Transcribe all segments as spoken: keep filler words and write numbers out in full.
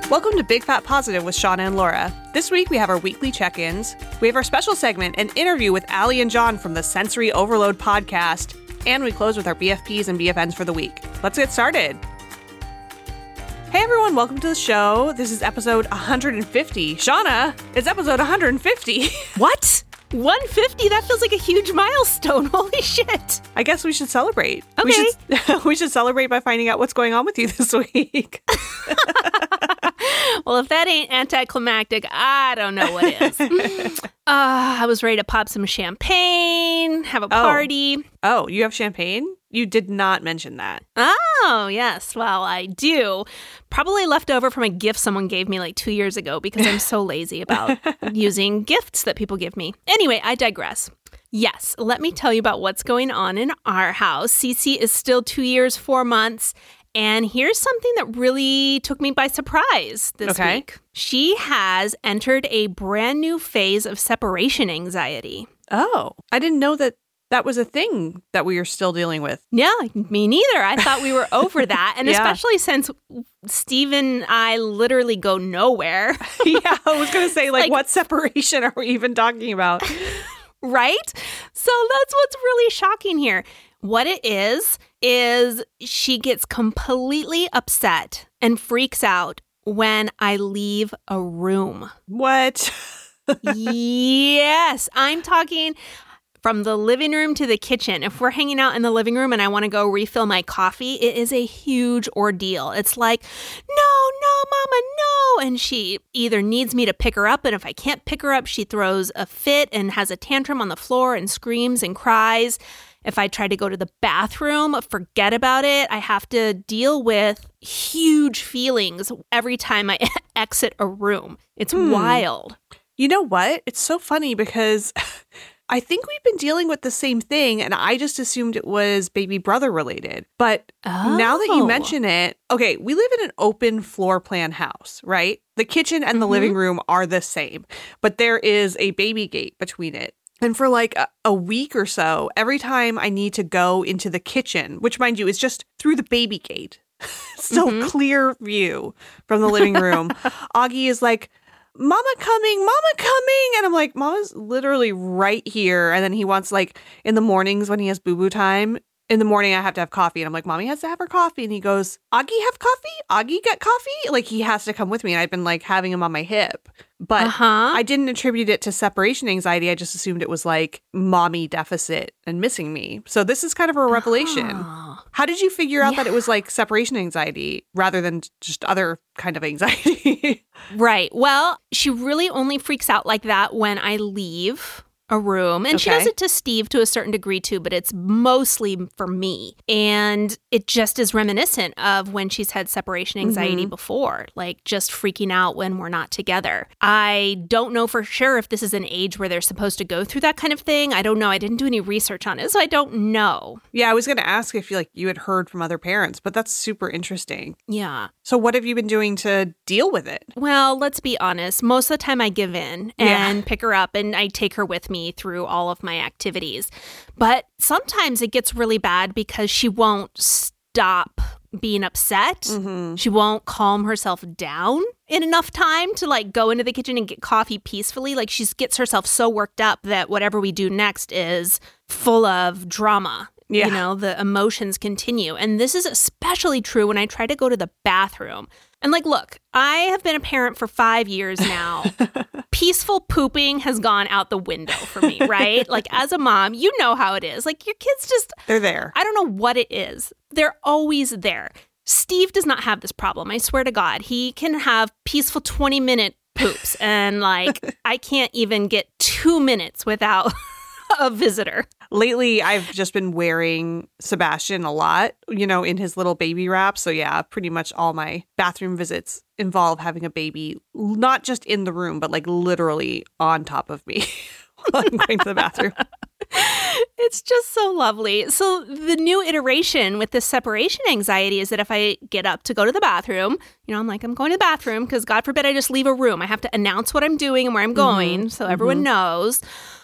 Welcome to Big Fat Positive with Shauna and Laura. This week we have our weekly check-ins. We have our special segment, an interview with Allie and John from the Sensory Overload podcast, and we close with our B F Ps and B F Ns for the week. Let's get started. Hey everyone, welcome to the show. This is episode one hundred fifty. Shauna, it's episode one hundred fifty. What? one hundred fifty? That feels like a huge milestone. Holy shit. I guess we should celebrate. Okay. We should, we should celebrate by finding out what's going on with you this week. Well, if that ain't anticlimactic, I don't know what is. uh, I was ready to pop some champagne, have a party. Oh, you have champagne? You did not mention that. Oh, yes. Well, I do. Probably left over from a gift someone gave me like two years ago because I'm so lazy about using gifts that people give me. Anyway, I digress. Yes, let me tell you about what's going on in our house. Cece is still two years, four months. And here's something that really took me by surprise this okay. week. She has entered a brand new phase of separation anxiety. Oh, I didn't know that that was a thing that we are still dealing with. Yeah, me neither. I thought we were over that. And yeah. especially since Steve and I literally go nowhere. Yeah, I was going to say, like, like, what separation are we even talking about? Right? So that's what's really shocking here. What it is, is she gets completely upset and freaks out when I leave a room. What? Yes, I'm talking from the living room to the kitchen. If we're hanging out in the living room and I want to go refill my coffee, it is a huge ordeal. It's like, no, no, mama, no. And she either needs me to pick her up, and if I can't pick her up, she throws a fit and has a tantrum on the floor and screams and cries. If I try to go to the bathroom, forget about it. I have to deal with huge feelings every time I exit a room. It's hmm. wild. You know what? It's so funny because I think we've been dealing with the same thing, and I just assumed it was baby brother related. But oh. now that you mention it, okay, we live in an open floor plan house, right? The kitchen and the mm-hmm. living room are the same, but there is a baby gate between it. And for like a, a week or so, every time I need to go into the kitchen, which mind you is just through the baby gate, still mm-hmm. clear view from the living room, Augie is like, Mama coming, Mama coming. And I'm like, Mama's literally right here. And then he wants, like, in the mornings when he has boo-boo time, in the morning I have to have coffee. And I'm like, Mommy has to have her coffee. And he goes, Augie have coffee? Augie get coffee? Like, he has to come with me. And I've been, like, having him on my hip. But uh-huh. I didn't attribute it to separation anxiety. I just assumed it was, like, mommy deficit and missing me. So this is kind of a revelation. Oh. How did you figure out yeah. that it was, like, separation anxiety rather than just other kind of anxiety? Right. Well, she really only freaks out like that when I leave a room. And okay. she does it to Steve to a certain degree too, but it's mostly for me. And it just is reminiscent of when she's had separation anxiety mm-hmm. before, like just freaking out when we're not together. I don't know for sure if this is an age where they're supposed to go through that kind of thing. I don't know. I didn't do any research on it, so I don't know. Yeah, I was going to ask if you like you had heard from other parents, but that's super interesting. Yeah. So what have you been doing to deal with it? Well, let's be honest. Most of the time I give in and yeah. pick her up and I take her with me through all of my activities. But sometimes it gets really bad because she won't stop being upset. Mm-hmm. She won't calm herself down in enough time to like go into the kitchen and get coffee peacefully. Like she gets herself so worked up that whatever we do next is full of drama. Yeah. You know, the emotions continue. And this is especially true when I try to go to the bathroom. And like, look, I have been a parent for five years now. Peaceful pooping has gone out the window for me, right? Like as a mom, you know how it is. Like your kids just... They're there. I don't know what it is. They're always there. Steve does not have this problem. I swear to God. He can have peaceful twenty minute poops. And like, I can't even get two minutes without... a visitor. Lately, I've just been wearing Sebastian a lot, you know, in his little baby wrap. So yeah, pretty much all my bathroom visits involve having a baby, not just in the room, but like literally on top of me while I'm going to the bathroom. It's just so lovely. So the new iteration with this separation anxiety is that if I get up to go to the bathroom, you know, I'm like, I'm going to the bathroom because God forbid I just leave a room. I have to announce what I'm doing and where I'm going mm-hmm. so everyone mm-hmm. knows.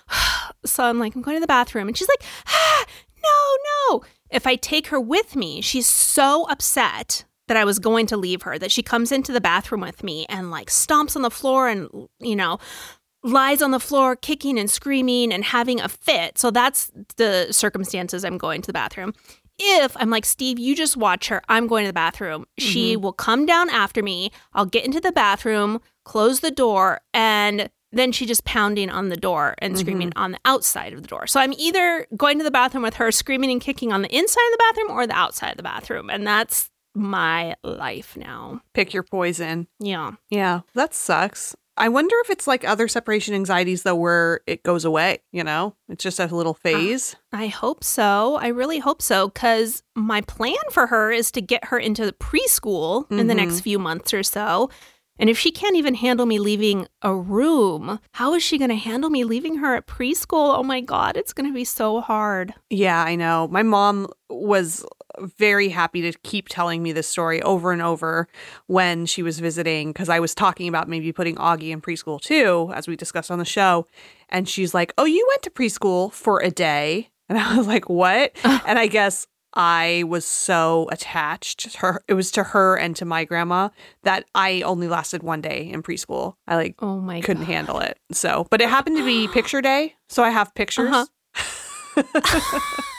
So I'm like, I'm going to the bathroom. And she's like, ah, no, no. If I take her with me, she's so upset that I was going to leave her, that she comes into the bathroom with me and like stomps on the floor and, you know, lies on the floor, kicking and screaming and having a fit. So that's the circumstances I'm going to the bathroom. If I'm like, Steve, you just watch her, I'm going to the bathroom. Mm-hmm. She will come down after me. I'll get into the bathroom, close the door, and then she just pounding on the door and screaming mm-hmm. on the outside of the door. So I'm either going to the bathroom with her screaming and kicking on the inside of the bathroom or the outside of the bathroom. And that's my life now. Pick your poison. Yeah. Yeah, that sucks. I wonder if it's like other separation anxieties, though, where it goes away, you know? It's just a little phase. Uh, I hope so. I really hope so, because my plan for her is to get her into the preschool mm-hmm. in the next few months or so. And if she can't even handle me leaving a room, how is she going to handle me leaving her at preschool? Oh my God, it's going to be so hard. Yeah, I know. My mom was very happy to keep telling me this story over and over when she was visiting, because I was talking about maybe putting Augie in preschool too, as we discussed on the show. And she's like, oh, you went to preschool for a day? And I was like, what? And I guess I was so attached to her. It was to her and to my grandma that I only lasted one day in preschool. I like oh my couldn't God. handle it. So, but it happened to be picture day. So I have pictures. Uh-huh.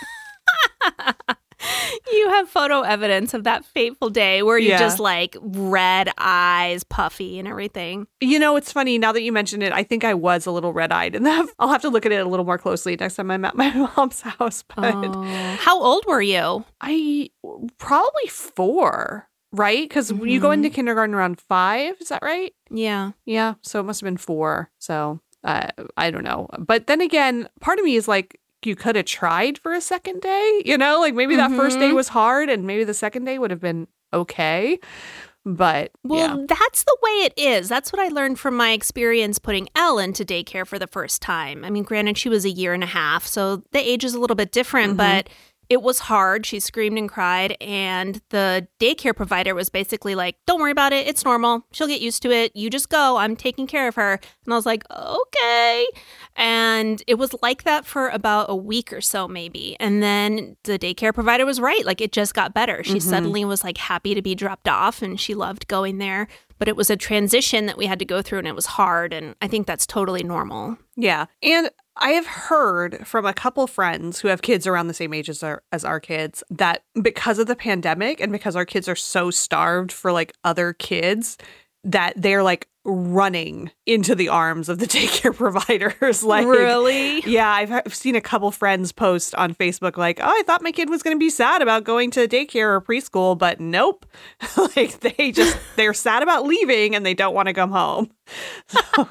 You have photo evidence of that fateful day where you yeah. just like red eyes, puffy and everything. You know, it's funny now that you mentioned it. I think I was a little red eyed, and I'll have to look at it a little more closely next time I'm at my mom's house. But oh. How old were you? I probably four, right? Because mm-hmm. you go into kindergarten around five. Is that right? Yeah. Yeah. So it must have been four. So uh, I don't know. But then again, part of me is like, you could have tried for a second day, you know, like maybe that mm-hmm. first day was hard and maybe the second day would have been okay. But well, yeah. that's the way it is. That's what I learned from my experience putting Elle into daycare for the first time. I mean, granted, she was a year and a half, so the age is a little bit different, mm-hmm. but it was hard. She screamed and cried, and the daycare provider was basically like, don't worry about it. It's normal. She'll get used to it. You just go. I'm taking care of her. And I was like, okay. And it was like that for about a week or so, maybe. And then the daycare provider was right. Like, it just got better. She mm-hmm. suddenly was like happy to be dropped off, and she loved going there. But it was a transition that we had to go through, and it was hard. And I think that's totally normal. Yeah. And I have heard from a couple friends who have kids around the same age as our, as our kids that because of the pandemic and because our kids are so starved for like other kids, that they're like running into the arms of the daycare providers. Like, really? Yeah, I've, I've seen a couple friends post on Facebook like, oh, I thought my kid was going to be sad about going to daycare or preschool, but nope. Like they just, they're sad about leaving and they don't want to come home. So.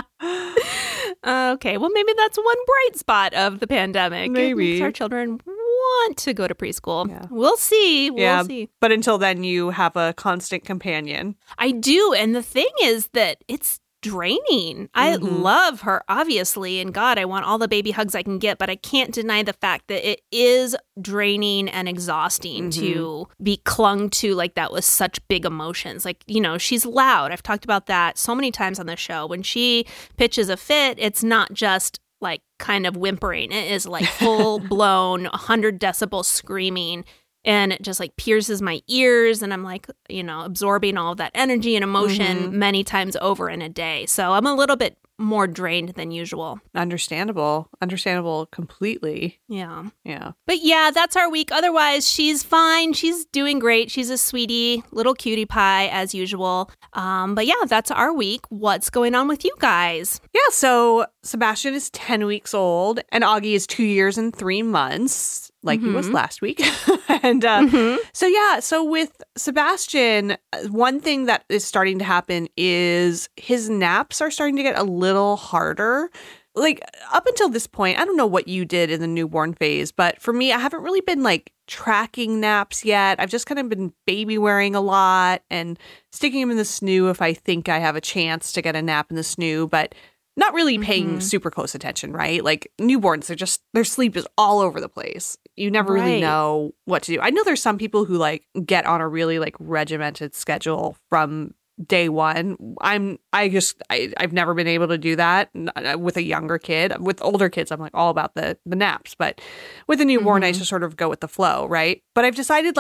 Okay, well, maybe that's one bright spot of the pandemic. Maybe. It makes our children want to go to preschool. Yeah. We'll see. We'll yeah, see. But until then, you have a constant companion. I do. And the thing is that it's draining. I Mm-hmm. love her, obviously. And God, I want all the baby hugs I can get. But I can't deny the fact that it is draining and exhausting Mm-hmm. to be clung to like that with such big emotions. Like, you know, she's loud. I've talked about that so many times on the show. When she pitches a fit, it's not just like kind of whimpering. It is like full blown one hundred decibel screaming. And it just like pierces my ears, and I'm like, you know, absorbing all of that energy and emotion mm-hmm. many times over in a day. So I'm a little bit more drained than usual. Understandable. Understandable completely. Yeah. Yeah. But yeah, that's our week. Otherwise, she's fine. She's doing great. She's a sweetie, little cutie pie as usual. Um, but yeah, that's our week. What's going on with you guys? Yeah, so Sebastian is ten weeks old and Augie is two years and three months. Like mm-hmm. he was last week. and uh, mm-hmm. so, yeah, so with Sebastian, one thing that is starting to happen is his naps are starting to get a little harder. Like up until this point, I don't know what you did in the newborn phase, but for me, I haven't really been like tracking naps yet. I've just kind of been baby wearing a lot and sticking him in the S N O if I think I have a chance to get a nap in the S N O, but not really paying mm-hmm. super close attention, right? Like newborns, they're just, their sleep is all over the place. You never right. really know what to do. I know there's some people who like get on a really like regimented schedule from day one. I'm, I just, I, I've never been able to do that with a younger kid. With older kids, I'm like all about the, the naps. But with a newborn, mm-hmm. I just sort of go with the flow, right? But I've decided like,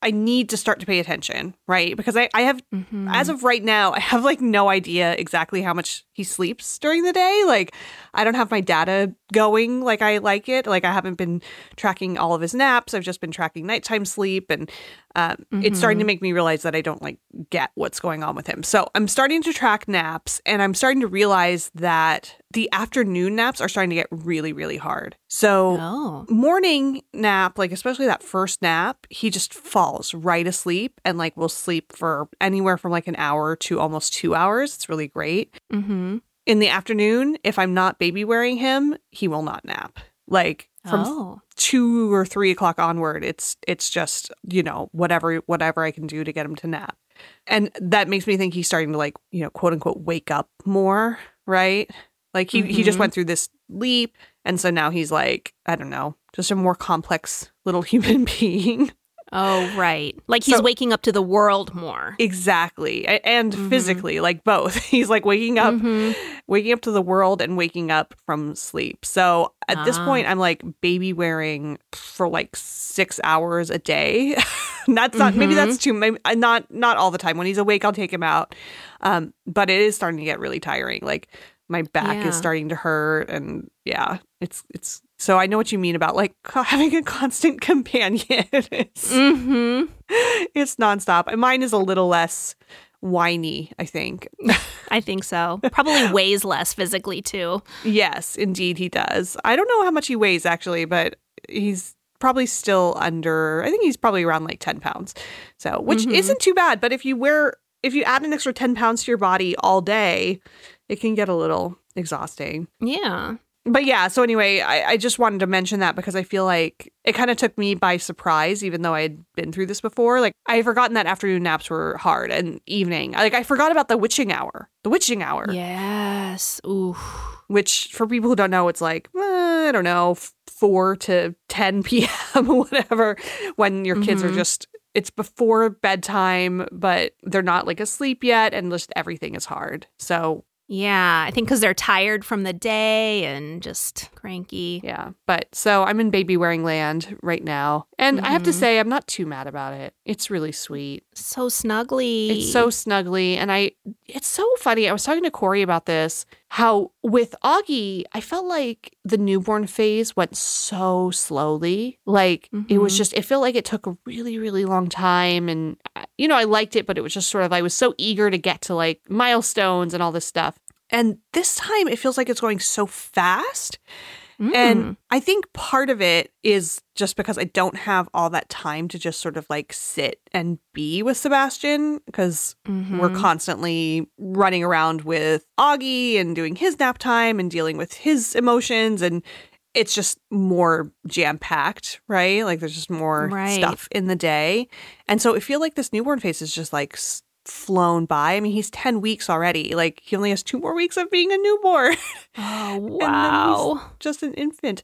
I need to start to pay attention, right? Because I, I have, Mm-hmm. as of right now, I have like no idea exactly how much he sleeps during the day. Like, I don't have my data going like I like it. Like, I haven't been tracking all of his naps. I've just been tracking nighttime sleep. And um, Mm-hmm. it's starting to make me realize that I don't like get what's going on with him. So I'm starting to track naps, and I'm starting to realize that the afternoon naps are starting to get really, really hard. So Oh. morning nap, like especially that first nap, he just falls right asleep and like will sleep for anywhere from like an hour to almost two hours. It's really great. Mm-hmm. In the afternoon, if I'm not baby wearing him, he will not nap. Like from Oh. two or three o'clock onward, it's it's just, you know, whatever whatever I can do to get him to nap. And that makes me think he's starting to like, you know, quote unquote wake up more, right? Like he, he just Mhm. went through this leap. And so now he's like, I don't know, just a more complex little human being. Oh, right. Like he's So- waking up to the world more. Exactly. A- And Mhm. physically, like both. He's like waking up, Mhm. waking up to the world and waking up from sleep. So at this Ah. point, I'm like baby wearing for like six hours a day. That's not, maybe that's too, maybe, uh, not, not all the time. When he's awake, I'll take him out. Um, but it is starting to get really tiring. Like my back Yeah. is starting to hurt, and yeah, it's, it's, so I know what you mean about like having a constant companion. It's, Mm-hmm. it's nonstop. And mine is a little less whiny, I think. I think so. Probably weighs less physically too. Yes, indeed he does. I don't know how much he weighs actually, but he's probably still under, I think he's probably around like ten pounds. So, which Mhm. isn't too bad. But if you wear, if you add an extra ten pounds to your body all day, it can get a little exhausting. Yeah. But yeah, so anyway, I, I just wanted to mention that because I feel like it kind of took me by surprise, even though I had been through this before. Like, I had forgotten that afternoon naps were hard and evening. Like, I forgot about the witching hour, the witching hour, Yes. Ooh. which for people who don't know, it's like, eh, I don't know, f- four to ten p.m., whatever, when your kids are Mhm. just, it's before bedtime, but they're not like asleep yet, and just everything is hard. So Yeah. I think because they're tired from the day and just cranky. yeah, but so I'm in baby wearing land right now. And I have to Mhm. say, I'm not too mad about it. It's really sweet. So snuggly. It's so snuggly. And I, it's so funny. I was talking to Corey about this, how with Augie, I felt like the newborn phase went so slowly. Like it was Mhm. just, it felt like it took a really, really long time. And, uh, you know, I liked it, but it was just sort of, I was so eager to get to like milestones and all this stuff. And this time it feels like it's going so fast. Mm. And I think part of it is just because I don't have all that time to just sort of like sit and be with Sebastian, because Mhm. we're constantly running around with Augie and doing his nap time and dealing with his emotions. And it's just more jam packed, right? Like there's just more Right. stuff in the day. And so I feel like this newborn phase is just like s- flown by. I mean, he's ten weeks already. Like he only has two more weeks of being a newborn. Oh, And then wow. he's just an infant.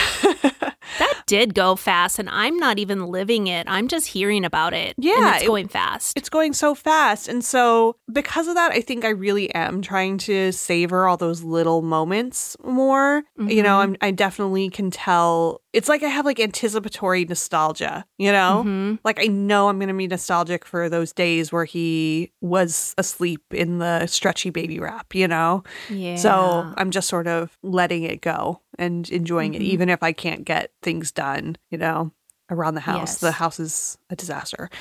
That did go fast, and I'm not even living it. I'm just hearing about it. and Yeah, it's it- going fast. It's going so fast. And so, because of that, I think I really am trying to savor all those little moments more. You know, Mhm. I'm, I definitely can tell. It's like I have like anticipatory nostalgia, you know? Mhm. Like I know I'm going to be nostalgic for those days where he was asleep in the stretchy baby wrap, you know? Yeah. So I'm just sort of letting it go and enjoying it, Mhm. even if I can't get things done, you know, around the house. Yes. The house is a disaster.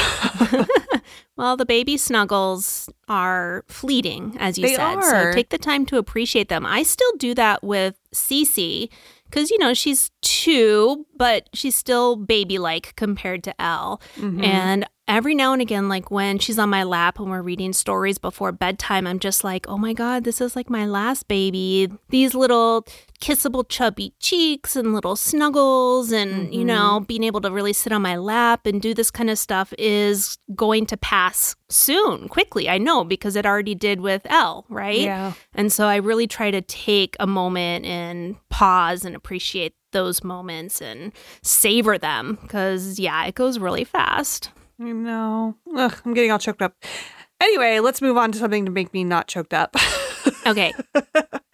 Well, the baby snuggles are fleeting, as you They said. are. So take the time to appreciate them. I still do that with Cece because, you know, she's two, but she's still baby-like compared to Elle. Mhm. And every now and again, like when she's on my lap and we're reading stories before bedtime, I'm just like, oh my God, this is like my last baby. These little kissable, chubby cheeks and little snuggles and, you know, being able to really sit on my lap and do this kind of stuff is going to pass soon, quickly. I know because it already did with Elle, right? Yeah. And so I really try to take a moment and pause and appreciate those moments and savor them because, yeah, it goes really fast. I know. Ugh, I'm getting all choked up. Anyway, let's move on to something to make me not choked up. Okay.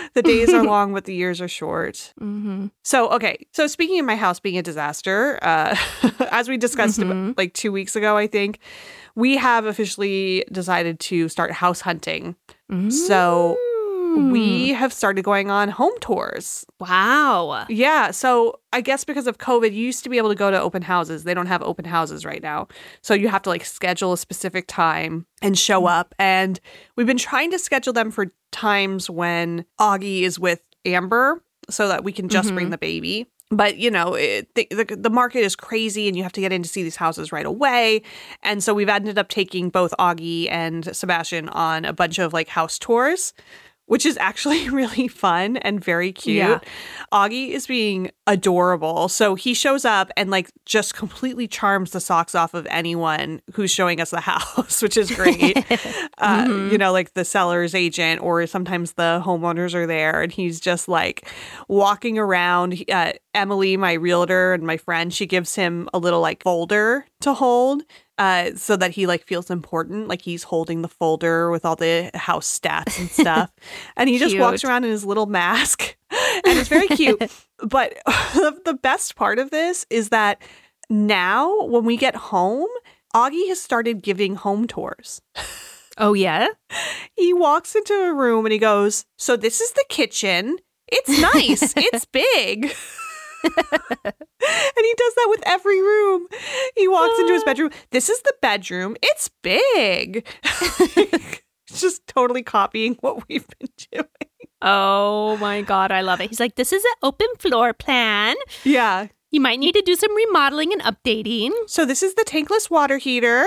The days are long, but the years are short. Mm-hmm. So, okay. So speaking of my house being a disaster, uh, as we discussed Mm-hmm. about, like two weeks ago, I think, we have officially decided to start house hunting. Mm-hmm. So we have started going on home tours. Wow. Yeah. So I guess because of COVID, you used to be able to go to open houses. They don't have open houses right now. So you have to like schedule a specific time and show up. And we've been trying to schedule them for times when Augie is with Amber so that we can just Mm-hmm. bring the baby. But, you know, it, the, the the market is crazy and you have to get in to see these houses right away. And so we've ended up taking both Augie and Sebastian on a bunch of like house tours, which is actually really fun and very cute. Yeah. Augie is being adorable. So he shows up and like just completely charms the socks off of anyone who's showing us the house, which is great. uh, Mm-hmm. You know, like the seller's agent or sometimes the homeowners are there and he's just like walking around. Uh, Emily, my realtor and my friend, she gives him a little like folder to hold. Uh, so that he like feels important, like he's holding the folder with all the house stats and stuff. And he just walks Cute. around in his little mask and it's very cute. But the best part of this is that now when we get home, Augie has started giving home tours. Oh, yeah? He walks into a room and he goes, "So this is the kitchen. It's nice. It's big." And he does that with every room. He walks into his bedroom. "This is the bedroom. It's big." It's just totally copying what we've been doing. Oh, my God. I love it. He's like, this is an open floor plan. Yeah. You might need to do some remodeling and updating. So this is the tankless water heater.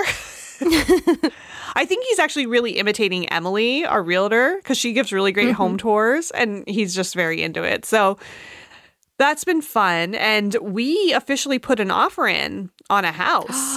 I think he's actually really imitating Emily, our realtor, because she gives really great Mm-hmm. home tours and he's just very into it. So that's been fun. And we officially put an offer in on a house.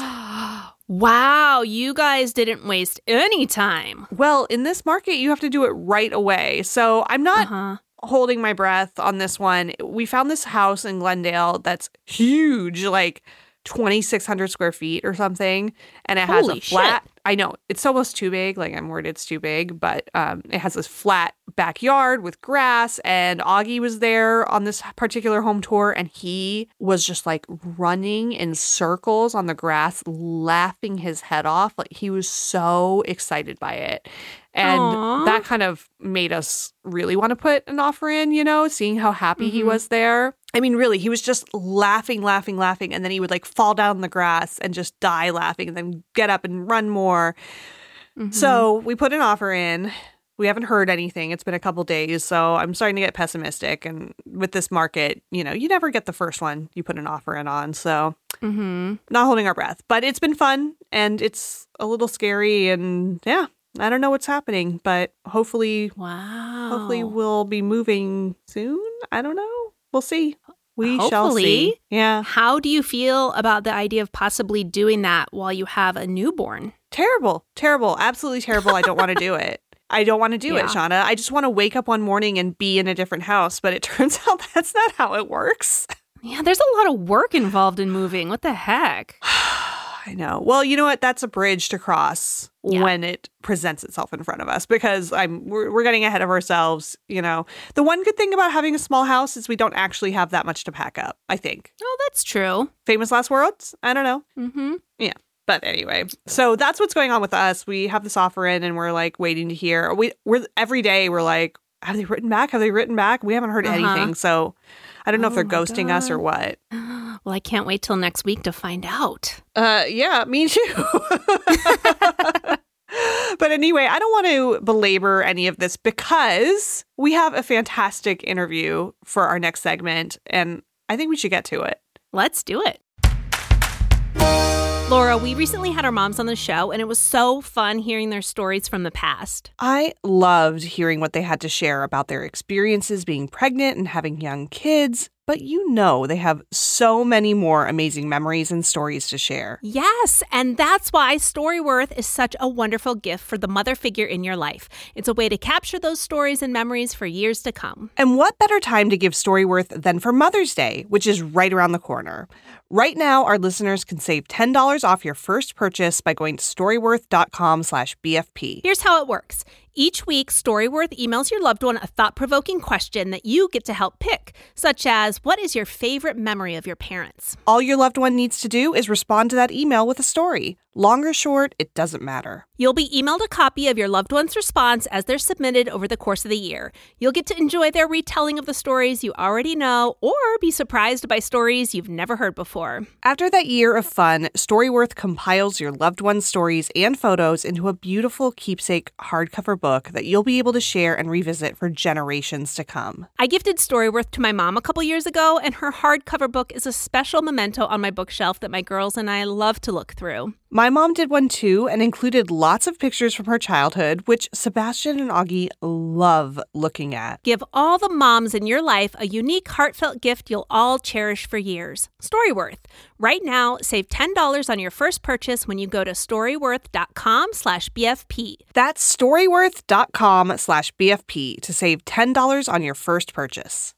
Wow, you guys didn't waste any time. Well, in this market, you have to do it right away. So I'm not Uh-huh. holding my breath on this one. We found this house in Glendale that's huge, like twenty-six hundred square feet or something. And it has Holy a flat. shit. I know it's almost too big. Like I'm worried it's too big, but um, it has this flat backyard with grass. And Augie was there on this particular home tour, and he was just like running in circles on the grass, laughing his head off. Like he was so excited by it. And Aw. that kind of made us really want to put an offer in, you know, seeing how happy he Mhm. was there. I mean, really, he was just laughing, laughing, laughing. And then he would like fall down in the grass and just die laughing and then get up and run more. Mhm. So we put an offer in. We haven't heard anything. It's been a couple days. So I'm starting to get pessimistic. And with this market, you know, you never get the first one you put an offer in on. So Mhm. not holding our breath. But it's been fun and it's a little scary. And yeah, I don't know what's happening. But hopefully, Wow. hopefully we'll be moving soon. I don't know. We'll see. We shall Hopefully. see. Yeah. How do you feel about the idea of possibly doing that while you have a newborn? Terrible. Terrible. Absolutely terrible. I don't want to do it. I don't want to do it, Yeah. Shauna. I just want to wake up one morning and be in a different house. But it turns out that's not how it works. Yeah, there's a lot of work involved in moving. What the heck? I know. Well, you know what? That's a bridge to cross Yeah. when it presents itself in front of us because I'm we're, we're getting ahead of ourselves. You know, the one good thing about having a small house is we don't actually have that much to pack up. I think. Oh, that's true. Famous last words? I don't know. Mm-hmm. But anyway, so that's what's going on with us. We have this offer in, and we're like waiting to hear. We we're every day we're like, have they written back? Have they written back? We haven't heard Uh-huh. anything. So I don't know Oh if they're my ghosting us or God. what. Well, I can't wait till next week to find out. Uh, yeah, me too. But anyway, I don't want to belabor any of this because we have a fantastic interview for our next segment, and I think we should get to it. Let's do it. Laura, we recently had our moms on the show, and it was so fun hearing their stories from the past. I loved hearing what they had to share about their experiences being pregnant and having young kids, but you know they have so many more amazing memories and stories to share. Yes, and that's why Storyworth is such a wonderful gift for the mother figure in your life. It's a way to capture those stories and memories for years to come. And what better time to give Storyworth than for Mother's Day, which is right around the corner. Right now, our listeners can save ten dollars off your first purchase by going to storyworth.com slash BFP. Here's how it works. Each week, Storyworth emails your loved one a thought-provoking question that you get to help pick, such as, what is your favorite memory of your parents? All your loved one needs to do is respond to that email with a story. Long or short, it doesn't matter. You'll be emailed a copy of your loved one's response as they're submitted over the course of the year. You'll get to enjoy their retelling of the stories you already know or be surprised by stories you've never heard before. After that year of fun, Storyworth compiles your loved one's stories and photos into a beautiful keepsake hardcover book that you'll be able to share and revisit for generations to come. I gifted Storyworth to my mom a couple years ago, and her hardcover book is a special memento on my bookshelf that my girls and I love to look through. My mom did one too and included lots of pictures from her childhood, which Sebastian and Augie love looking at. Give all the moms in your life a unique, heartfelt gift you'll all cherish for years. Storyworth. Right now, save ten dollars on your first purchase when you go to storyworth.com slash BFP. That's storyworth.com slash BFP to save ten dollars on your first purchase.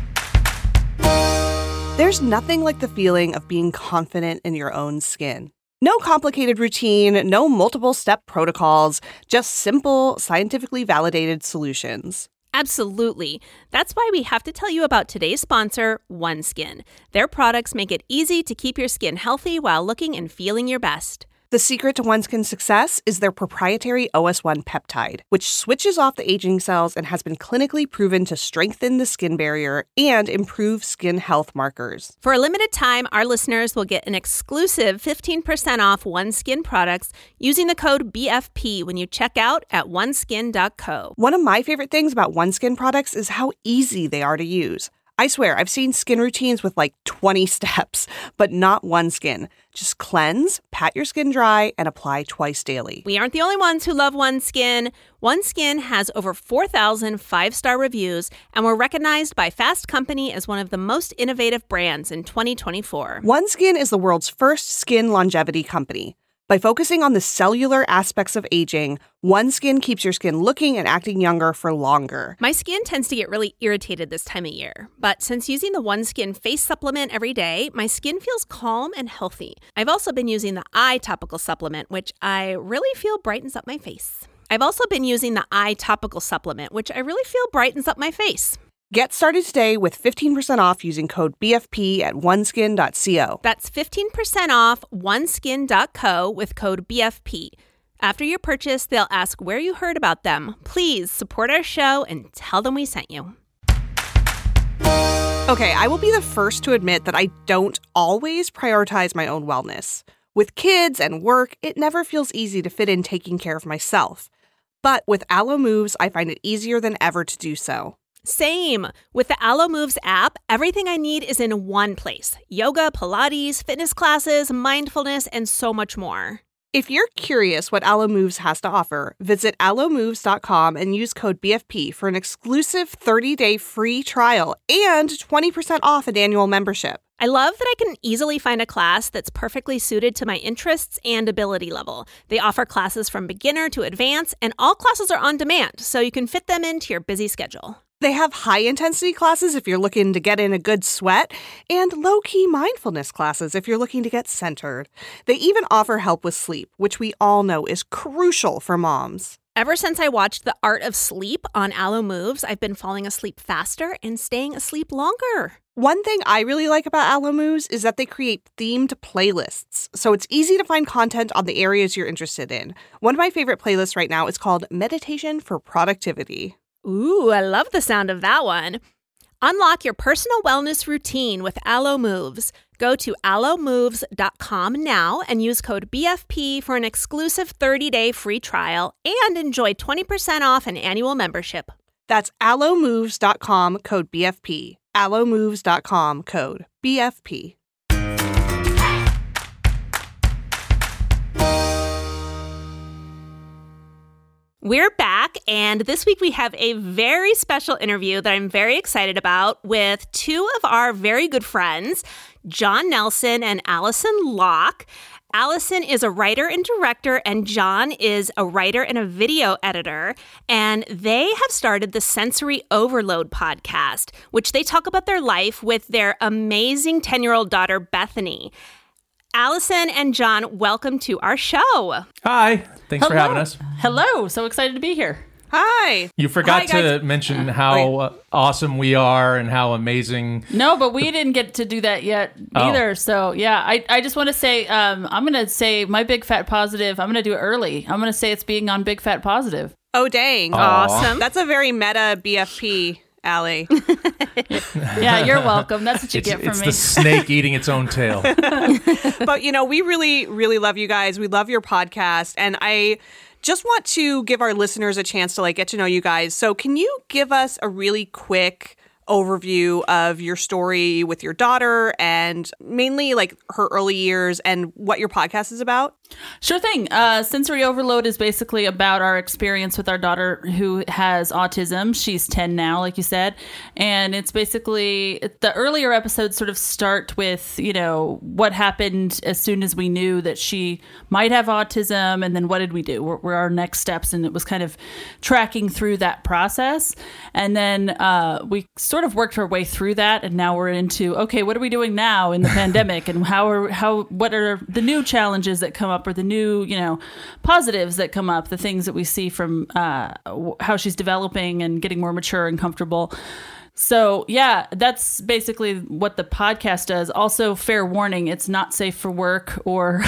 There's nothing like the feeling of being confident in your own skin. No complicated routine, no multiple step protocols, just simple, scientifically validated solutions. Absolutely. That's why we have to tell you about today's sponsor, OneSkin. Their products make it easy to keep your skin healthy while looking and feeling your best. The secret to OneSkin's success is their proprietary O S one peptide, which switches off the aging cells and has been clinically proven to strengthen the skin barrier and improve skin health markers. For a limited time, our listeners will get an exclusive fifteen percent off OneSkin products using the code B F P when you check out at one skin dot co. One of my favorite things about OneSkin products is how easy they are to use. I swear, I've seen skin routines with like twenty steps, but not OneSkin. Just cleanse, pat your skin dry, and apply twice daily. We aren't the only ones who love OneSkin. OneSkin has over four thousand five-star reviews, and we're recognized by Fast Company as one of the most innovative brands in twenty twenty-four. OneSkin is the world's first skin longevity company. By focusing on the cellular aspects of aging, OneSkin keeps your skin looking and acting younger for longer. My skin tends to get really irritated this time of year, but since using the OneSkin face supplement every day, my skin feels calm and healthy. I've also been using the eye topical supplement, which I really feel brightens up my face. I've also been using the eye topical supplement, which I really feel brightens up my face. Get started today with fifteen percent off using code B F P at one skin dot co. That's fifteen percent off one skin dot co with code B F P. After your purchase, they'll ask where you heard about them. Please support our show and tell them we sent you. Okay, I will be the first to admit that I don't always prioritize my own wellness. With kids and work, it never feels easy to fit in taking care of myself. But with Alo Moves, I find it easier than ever to do so. Same. With the Alo Moves app, everything I need is in one place. Yoga, Pilates, fitness classes, mindfulness, and so much more. If you're curious what Alo Moves has to offer, visit alo moves dot com and use code B F P for an exclusive thirty-day free trial and twenty percent off an annual membership. I love that I can easily find a class that's perfectly suited to my interests and ability level. They offer classes from beginner to advanced, and all classes are on demand, so you can fit them into your busy schedule. They have high-intensity classes if you're looking to get in a good sweat, and low-key mindfulness classes if you're looking to get centered. They even offer help with sleep, which we all know is crucial for moms. Ever since I watched The Art of Sleep on Alo Moves, I've been falling asleep faster and staying asleep longer. One thing I really like about Alo Moves is that they create themed playlists, so it's easy to find content on the areas you're interested in. One of my favorite playlists right now is called Meditation for Productivity. Ooh, I love the sound of that one. Unlock your personal wellness routine with Alo Moves. Go to alo moves dot com now and use code B F P for an exclusive thirty-day free trial and enjoy twenty percent off an annual membership. That's alo moves dot com, code B F P. alo moves dot com, code B F P. We're back, and this week we have a very special interview that I'm very excited about with two of our very good friends, John Nelson and Allison Locke. Allison is a writer and director, and John is a writer and a video editor, and they have started the Sensory Overload podcast, which they talk about their life with their amazing ten-year-old daughter, Bethany. Allison and John, welcome to our show. Hi. Thanks Hello. for having us. Hello. So excited to be here. Hi. You forgot Hi, to guys. mention how uh, awesome we are and how amazing. No, but we didn't get to do that yet Oh. either. So yeah, I, I just want to say, um, I'm going to say my Big Fat Positive. I'm going to do it early. I'm going to say it's being on Big Fat Positive. Oh, dang. Awesome. That's a very meta B F P, Allie. Yeah, you're welcome. That's what you It's, get from it's me. the snake eating its own tail. But, you know, we really, really love you guys. We love your podcast. And I just want to give our listeners a chance to, like, get to know you guys. So can you give us a really quick overview of your story with your daughter and mainly, like, her early years and what your podcast is about? Sure thing. Uh, Sensory Overload is basically about our experience with our daughter who has autism. She's ten now, like you said. And it's basically the earlier episodes sort of start with, you know, what happened as soon as we knew that she might have autism. And then what did we do? What were our next steps? And it was kind of tracking through that process. And then uh, we sort of worked our way through that. And now we're into, okay, what are we doing now in the pandemic? And how are, how, what are the new challenges that come up? Or the new, you know, positives that come up, the things that we see from uh, how she's developing and getting more mature and comfortable. So, yeah, that's basically what the podcast does. Also, fair warning, it's not safe for work, or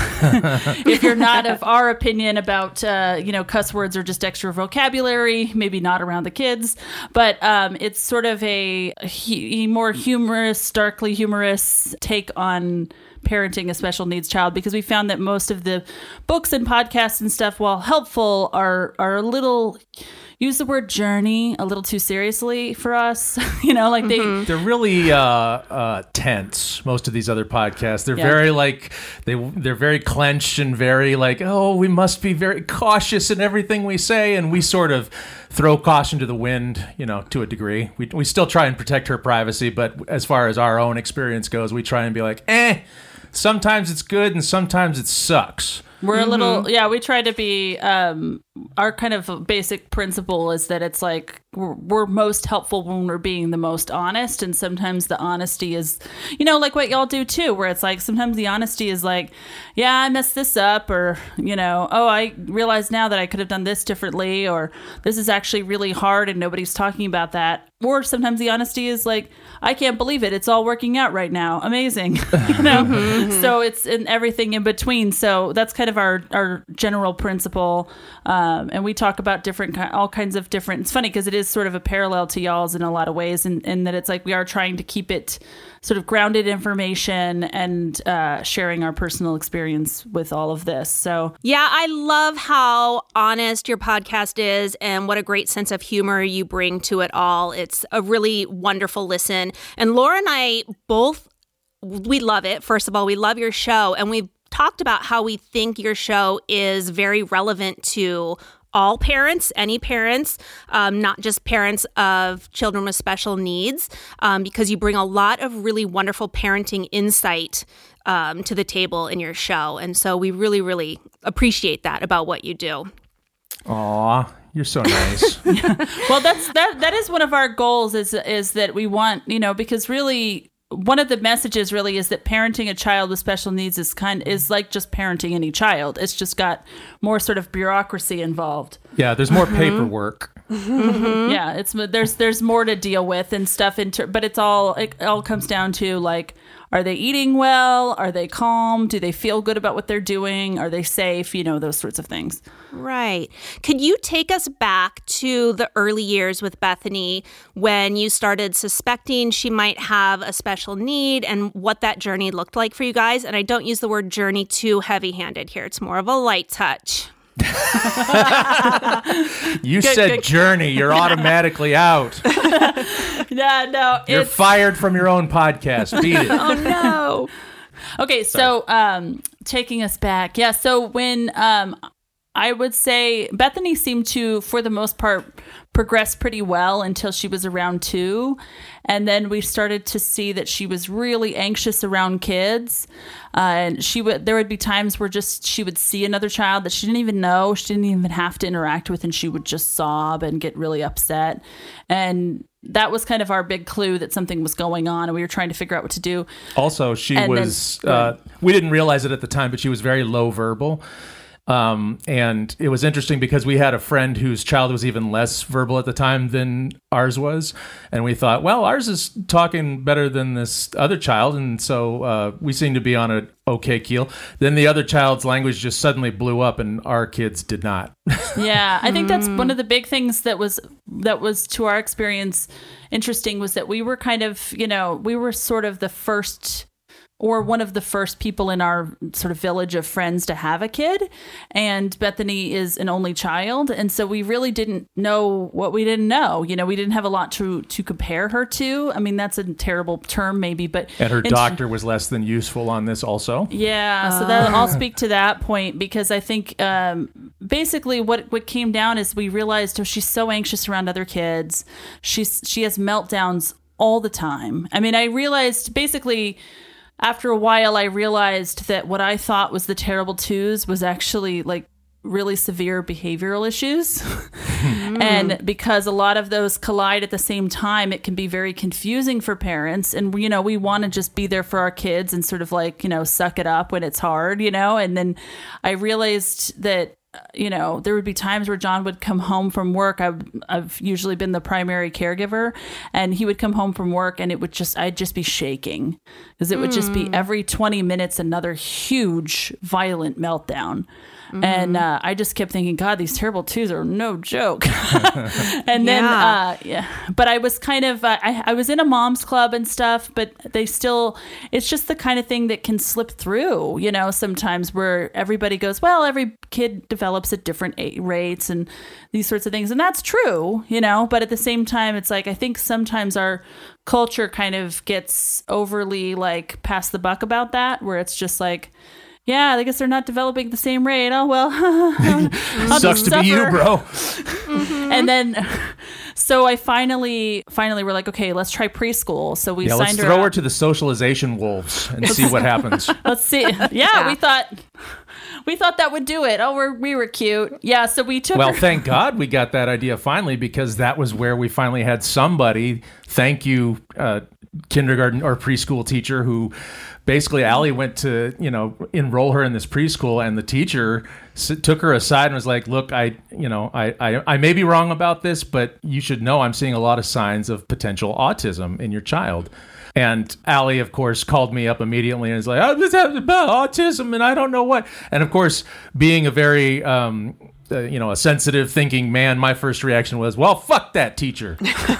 if you're not of our opinion about, uh, you know, cuss words or just extra vocabulary, maybe not around the kids. But um, it's sort of a, a more humorous, darkly humorous take on parenting a special needs child, because we found that most of the books and podcasts and stuff, while helpful, are are a little, use the word journey a little too seriously for us. You know, like they They're really uh, uh, tense. Most of these other podcasts, they're Yeah. very like they they're very clenched and very like, oh, we must be very cautious in everything we say, and we sort of throw caution to the wind, you know, to a degree. We we still try and protect her privacy, but as far as our own experience goes, we try and be like, eh. Sometimes it's good and sometimes it sucks. We're a little, yeah, we try to be, um, our kind of basic principle is that it's like we're, we're most helpful when we're being the most honest. And sometimes the honesty is, you know, like what y'all do too, where it's like sometimes the honesty is like, yeah, I messed this up, or, you know, oh, I realize now that I could have done this differently, or this is actually really hard and nobody's talking about that. Or sometimes the honesty is like, I can't believe it. It's all working out right now. Amazing. You know? Mm-hmm. So it's in everything in between. So that's kind of our, our general principle. Um, and we talk about different, all kinds of different, it's funny because it is sort of a parallel to y'all's in a lot of ways. And, and that it's like, we are trying to keep it sort of grounded information and uh, sharing our personal experience with all of this. So Yeah, I love how honest your podcast is and what a great sense of humor you bring to it all. It's a really wonderful listen. And Laura and I both, we love it. First of all, we love your show. And we've talked about how we think your show is very relevant to all parents, any parents, um, not just parents of children with special needs, um, because you bring a lot of really wonderful parenting insight um, to the table in your show. And so we really, really appreciate that about what you do. Aw, you're so nice. well, that's that. That is one of our goals. Is is that we want, you know, because really one of the messages really is that parenting a child with special needs is kind is like just parenting any child. It's just got more sort of bureaucracy involved. Yeah, there's more paperwork. Mm-hmm. Yeah, it's there's there's more to deal with and stuff. Inter- but it's all it all comes down to like, are they eating well? Are they calm? Do they feel good about what they're doing? Are they safe? You know, those sorts of things. Right. Could you take us back to the early years with Bethany when you started suspecting she might have a special need and what that journey looked like for you guys? And I don't use the word journey too heavy-handed here. It's more of a light touch. You Good, said good. journey. You're automatically out. Yeah, no, You're it's fired from your own podcast. Beat it. Oh, no. okay. So, um, taking us back, yeah. So when um, I would say Bethany seemed to, for the most part, progress pretty well until she was around two. And then we started to see that she was really anxious around kids. Uh, and she would, there would be times where just she would see another child that she didn't even know, she didn't even have to interact with, and she would just sob and get really upset. And that was kind of our big clue that something was going on, and we were trying to figure out what to do. Also, she And then- was, uh, we didn't realize it at the time, but she was very low verbal. Um, and it was interesting because we had a friend whose child was even less verbal at the time than ours was. And we thought, well, ours is talking better than this other child. And so uh, we seem to be on an okay keel. Then the other child's language just suddenly blew up and our kids did not. Yeah, I think that's one of the big things that was that was to our experience interesting was that we were kind of, you know, we were sort of the first or one of the first people in our sort of village of friends to have a kid. And Bethany is an only child. And so we really didn't know what we didn't know. You know, we didn't have a lot to to compare her to. I mean, that's a terrible term maybe, but... And her and doctor was less than useful on this also. Yeah, so that, I'll speak to that point because I think um, basically what, what came down is we realized, oh, she's so anxious around other kids. She's She has meltdowns all the time. I mean, I realized basically... After a while, I realized that what I thought was the terrible twos was actually like really severe behavioral issues. mm. And because a lot of those collide at the same time, it can be very confusing for parents. And, you know, we want to just be there for our kids and sort of like, you know, suck it up when it's hard, you know. And then I realized that, you know, there would be times where John would come home from work. I've, I've usually been the primary caregiver, and he would come home from work and it would just, I'd just be shaking because it would mm. just be every twenty minutes, another huge violent meltdown. Mm-hmm. And uh, I just kept thinking, God, these terrible twos are no joke. and then, yeah. Uh, yeah, but I was kind of, uh, I, I was in a mom's club and stuff, but they still, it's just the kind of thing that can slip through, you know, sometimes where everybody goes, well, every kid develops at different rates and these sorts of things. And that's true, you know, but at the same time, it's like, I think sometimes our culture kind of gets overly like pass the buck about that, where it's just like, yeah, I guess they're not developing the same rate. Oh, well. Sucks to suffer. be you, bro. mm-hmm. And then, so I finally, finally we're like, okay, let's try preschool. So we yeah, signed let's her throw up. her to the socialization wolves and see what happens. Let's see. Yeah, yeah, we thought... We thought that would do it. Oh, we're, we were cute. Yeah, so we took Well, her. thank God we got that idea finally, because that was where we finally had somebody, thank you, uh, kindergarten or preschool teacher, who basically Allie went to, you know, enroll her in this preschool, and the teacher s- took her aside and was like, look, I, you know, I, I, I may be wrong about this, but you should know I'm seeing a lot of signs of potential autism in your child. And Allie, of course, called me up immediately and was like, oh, this is about autism and I don't know what. And of course, being a very, um, uh, you know, a sensitive thinking man, my first reaction was, well, fuck that teacher.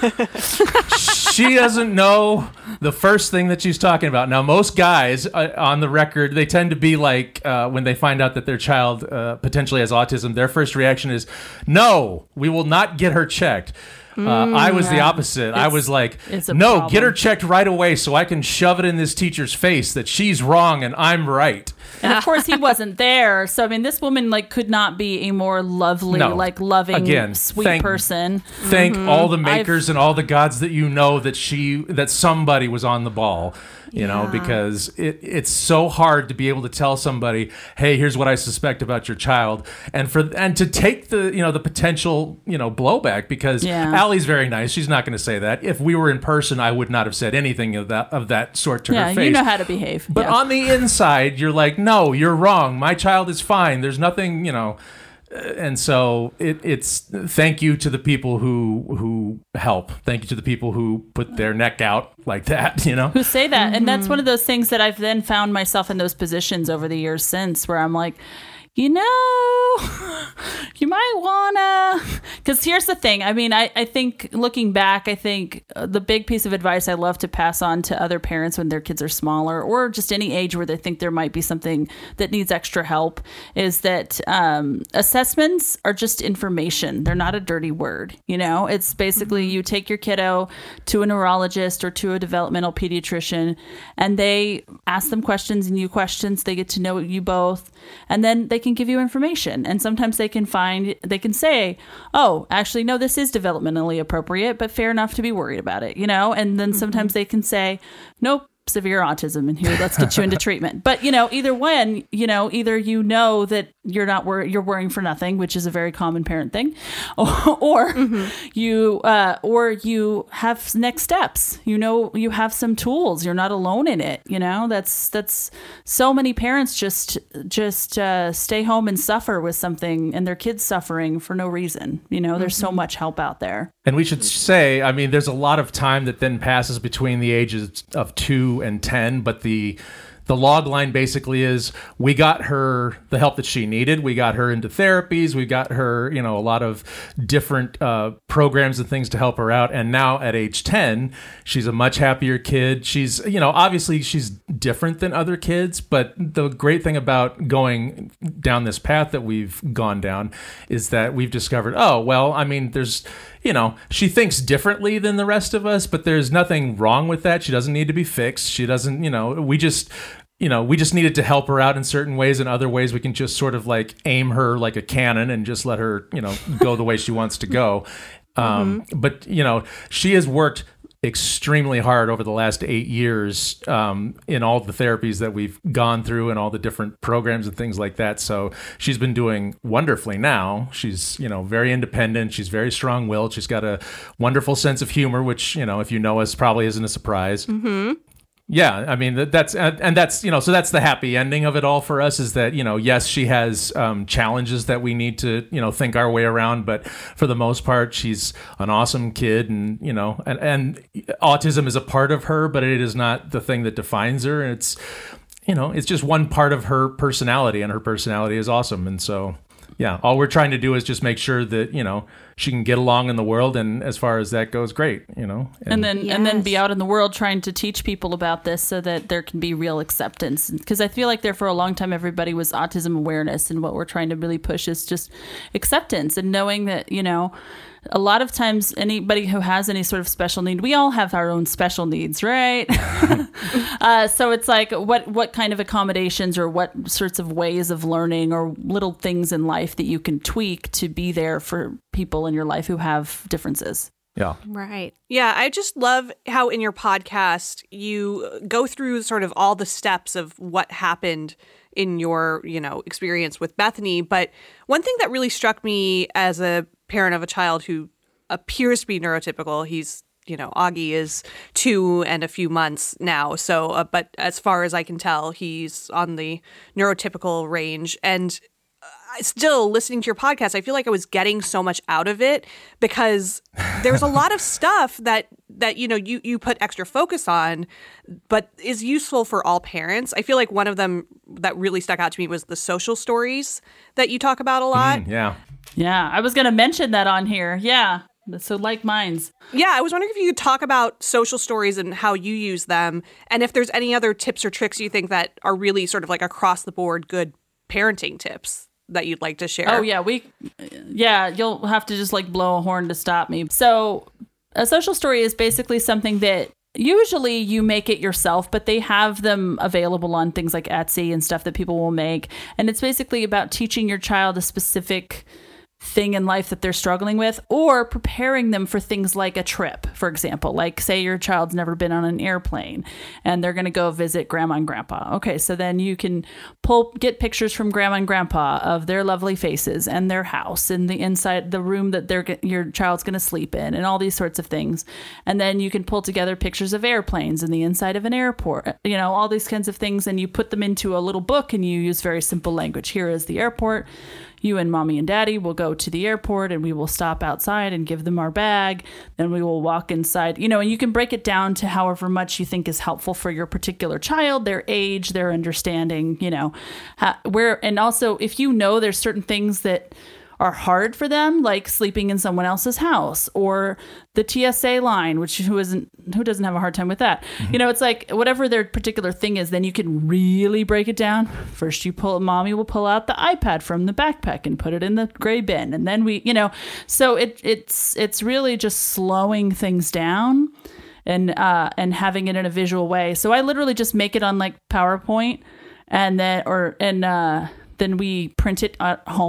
She doesn't know the first thing that she's talking about. Now, most guys uh, on the record, they tend to be like, uh, when they find out that their child uh, potentially has autism, their first reaction is, no, we will not get her checked. Uh, I was the opposite. I was like, no, problem. Get her checked right away so I can shove it in this teacher's face that she's wrong and I'm right. And of course he wasn't there. So, I mean, this woman like could not be a more lovely, No. like loving, Again, sweet thank- person. Thank all the makers I've- and all the gods that you know that she, that somebody was on the ball, you know, Yeah. because it, it's so hard to be able to tell somebody, hey, here's what I suspect about your child. And for, and to take the, you know, the potential, you know, blowback, because Yeah. Allie's very nice. She's not going to say that. If we were in person, I would not have said anything of that, of that sort to Yeah, her face. you know how to behave. But yeah. on the inside, you're like, no, you're wrong. My child is fine. There's nothing, you know. Uh, And so it, it's thank you to the people who who help. Thank you to the people who put their neck out like that, you know. who say that. And that's one of those things that I've then found myself in those positions over the years since, where I'm like, you know, you might wanna, because here's the thing. I mean, I, I think looking back, I think uh, the big piece of advice I love to pass on to other parents when their kids are smaller, or just any age where they think there might be something that needs extra help, is that um, assessments are just information. They're not a dirty word. You know, it's basically you take your kiddo to a neurologist or to a developmental pediatrician, and they ask them questions and you questions. They get to know you both, and then they can give you information. And sometimes they can find, they can say, oh, actually, no, this is developmentally appropriate, but fair enough to be worried about it, you know? And then sometimes they can say, nope, severe autism, and here, let's get you into treatment. But, you know, either when, you know, either you know that you're not wor- you're worrying for nothing, which is a very common parent thing, or, or mm-hmm. you uh, or you have next steps. You know, you have some tools. You're not alone in it. You know, that's that's so many parents just just uh, stay home and suffer with something, and their kids suffering for no reason. You know, there's mm-hmm. so much help out there. And we should say, I mean, there's a lot of time that then passes between the ages of two and ten, but the The log line basically is we got her the help that she needed. We got her into therapies. We got her, you know, a lot of different uh, programs and things to help her out. And now at age ten, she's a much happier kid. She's, you know, obviously she's different than other kids. But the great thing about going down this path that we've gone down is that we've discovered, oh, well, I mean, there's, you know, she thinks differently than the rest of us, but there's nothing wrong with that. She doesn't need to be fixed. She doesn't, you know, we just... You know, we just needed to help her out in certain ways. In other ways, we can just sort of like aim her like a cannon and just let her, you know, go the way she wants to go. Um, mm-hmm. But, you know, she has worked extremely hard over the last eight years um, in all the therapies that we've gone through and all the different programs and things like that. So she's been doing wonderfully now. She's, you know, very independent. She's very strong-willed. She's got a wonderful sense of humor, which, you know, if you know us, probably isn't a surprise. Mm-hmm. Yeah, I mean, that's, and that's, you know, so that's the happy ending of it all for us is that, you know, yes, she has um, challenges that we need to, you know, think our way around, but for the most part, she's an awesome kid and, you know, and, and autism is a part of her, but it is not the thing that defines her. It's, you know, it's just one part of her personality and her personality is awesome. And so, yeah, all we're trying to do is just make sure that, you know, she can get along in the world, and as far as that goes, great, you know. And, and then yes. and then be out in the world trying to teach people about this so that there can be real acceptance. Because I feel like there for a long time everybody was autism awareness, and what we're trying to really push is just acceptance and knowing that, you know, a lot of times anybody who has any sort of special need, we all have our own special needs, right? uh, so it's like what what kind of accommodations or what sorts of ways of learning or little things in life that you can tweak to be there for people in your life who have differences. Yeah. Right. Yeah. I just love how in your podcast you go through sort of all the steps of what happened in your, you know, experience with Bethany. But one thing that really struck me as a parent of a child who appears to be neurotypical, he's, you know, Augie is two and a few months now. So, uh, but as far as I can tell, he's on the neurotypical range. And still listening to your podcast, I feel like I was getting so much out of it because there's a lot of stuff that that you know you you put extra focus on, but is useful for all parents. I feel like one of them that really stuck out to me was the social stories that you talk about a lot. Mm, yeah, yeah. I was going to mention that on here. Yeah. So like minds. Yeah, I was wondering if you could talk about social stories and how you use them, and if there's any other tips or tricks you think that are really sort of like across the board good parenting tips that you'd like to share. Oh yeah, we yeah, you'll have to just like blow a horn to stop me. So a social story is basically something that usually you make it yourself, but they have them available on things like Etsy and stuff that people will make. And it's basically about teaching your child a specific thing in life that they're struggling with, or preparing them for things like a trip, for example. Like say your child's never been on an airplane and they're going to go visit grandma and grandpa. Okay, so then you can pull get pictures from grandma and grandpa of their lovely faces and their house and the inside the room that they're your child's going to sleep in and all these sorts of things. And then you can pull together pictures of airplanes and the inside of an airport, you know, all these kinds of things, and you put them into a little book and you use very simple language. Here is the airport. You and mommy and daddy will go to the airport and we will stop outside and give them our bag. Then we will walk inside, you know, and you can break it down to however much you think is helpful for your particular child, their age, their understanding, you know, how, where, and also if you know there's certain things that are hard for them, like sleeping in someone else's house or the T S A line, which who isn't, who doesn't have a hard time with that? Mm-hmm. You know, it's like whatever their particular thing is, then you can really break it down. First you pull, mommy will pull out the iPad from the backpack and put it in the gray bin. And then we, you know, so it, it's, it's really just slowing things down and, uh, and having it in a visual way. So I literally just make it on like PowerPoint and then, or, and, uh, then we print it at home.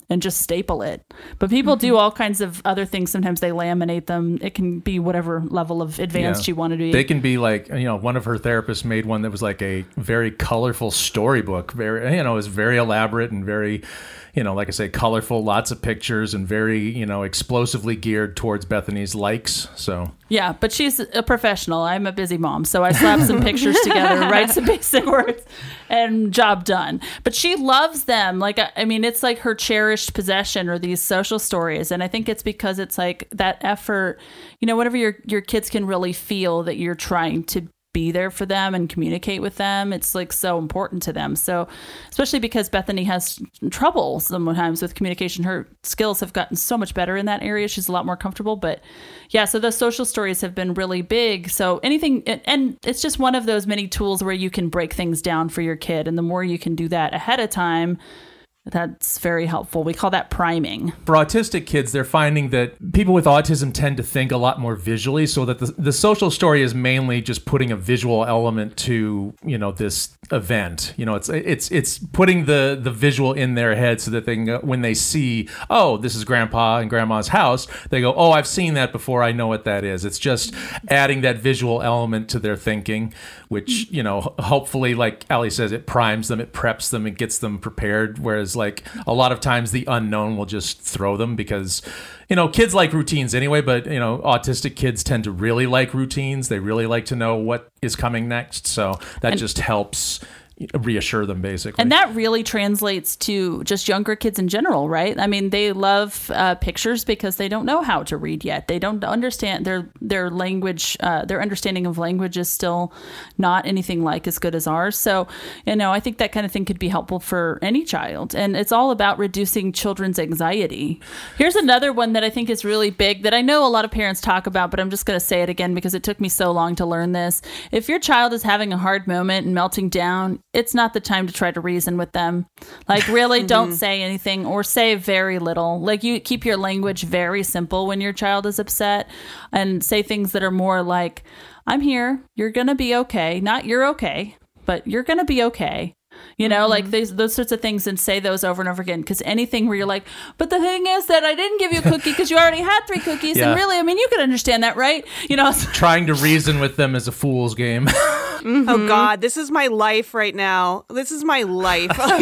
and just staple it. But people mm-hmm. do all kinds of other things. Sometimes they laminate them. It can be whatever level of advanced yeah. you want to be. They can be like, you know, one of her therapists made one that was like a very colorful storybook. Very, you know, it was very elaborate and very, you know, like I say, colorful, lots of pictures and very, you know, explosively geared towards Bethany's likes. So yeah, but she's a professional. I'm a busy mom, so I slap some pictures together, write some basic words, and job done. But she loves them. Like, I mean, it's like her cherished possession or these social stories. And I think it's because it's like that effort, you know, whenever your, your kids can really feel that you're trying to be there for them and communicate with them, it's like so important to them. So especially because Bethany has trouble sometimes with communication, her skills have gotten so much better in that area. She's a lot more comfortable. But yeah, so those social stories have been really big. So anything, and it's just one of those many tools where you can break things down for your kid. And the more you can do that ahead of time, that's very helpful. We call that priming. For autistic kids, they're finding that people with autism tend to think a lot more visually, so that the, the social story is mainly just putting a visual element to, you know, this event. You know, it's it's it's putting the the visual in their head so that they can go, when they see, oh, this is Grandpa and Grandma's house, they go, oh, I've seen that before. I know what that is. It's just adding that visual element to their thinking, which, you know, hopefully, like Ali says, it primes them, it preps them, it gets them prepared. Whereas like a lot of times the unknown will just throw them because, you know, kids like routines anyway, but, you know, autistic kids tend to really like routines. They really like to know what is coming next. So that and, just helps reassure them, basically. And that really translates to just younger kids in general, right? I mean, they love uh, pictures because they don't know how to read yet. They don't understand their their language. Uh, their understanding of language is still not anything like as good as ours. So, you know, I think that kind of thing could be helpful for any child. And it's all about reducing children's anxiety. Here's another one that I think is really big that I know a lot of parents talk about, but I'm just going to say it again because it took me so long to learn this. If your child is having a hard moment and melting down, it's not the time to try to reason with them. Like, really don't say anything or say very little. Like, you keep your language very simple when your child is upset and say things that are more like, I'm here. You're going to be okay. Not you're okay, but you're going to be okay. You know, mm-hmm. like those, those sorts of things, and say those over and over again. Because anything where you're like, but the thing is that I didn't give you a cookie because you already had three cookies. Yeah. And really, I mean, you can understand that, right? You know, trying to reason with them is a fool's game. Mm-hmm. Oh, God, this is my life right now. This is my life. Like,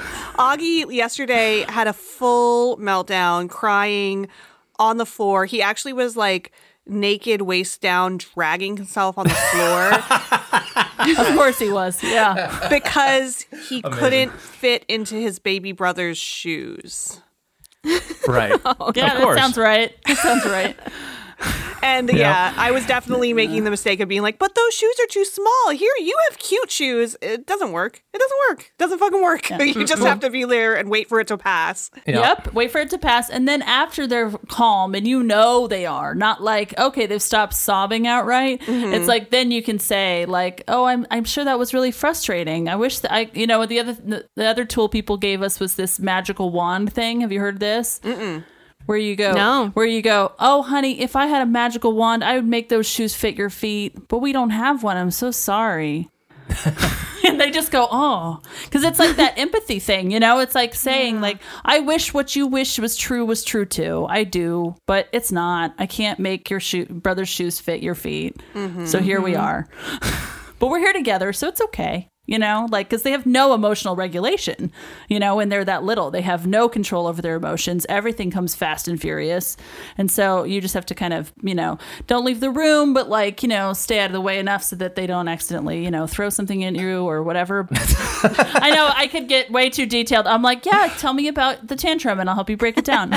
Augie yesterday had a full meltdown, crying on the floor. He actually was like naked, waist down, dragging himself on the floor. Of course he was, yeah. Because he Amazing. couldn't fit into his baby brother's shoes. Right. Oh, yeah, that sounds right. That sounds right. And yep. yeah, I was definitely making the mistake of being like, but those shoes are too small. Here, you have cute shoes. It doesn't work. It doesn't work. It doesn't fucking work. Yeah. You just have to be there and wait for it to pass. Yep. yep. Wait for it to pass. And then after they're calm, and you know they are, not like, okay, they've stopped sobbing outright. Mm-hmm. It's like, then you can say like, oh, I'm I'm sure that was really frustrating. I wish that I, you know, the other the other tool people gave us was this magical wand thing. Have you heard of this? Mm-mm. Where you go, no. where you go, oh, honey, if I had a magical wand, I would make those shoes fit your feet. But we don't have one. I'm so sorry. And they just go, oh, because it's like that empathy thing, you know, it's like saying yeah. like, I wish what you wish was true was true too. I do, but it's not. I can't make your shoe brother's shoes fit your feet. Mm-hmm. So here mm-hmm. we are. But we're here together. So it's okay. You know, like, because they have no emotional regulation, you know, when they're that little. They have no control over their emotions. Everything comes fast and furious. And so you just have to kind of, you know, don't leave the room, but like, you know, stay out of the way enough so that they don't accidentally, you know, throw something at you or whatever. I know I could get way too detailed. I'm like, yeah, tell me about the tantrum and I'll help you break it down.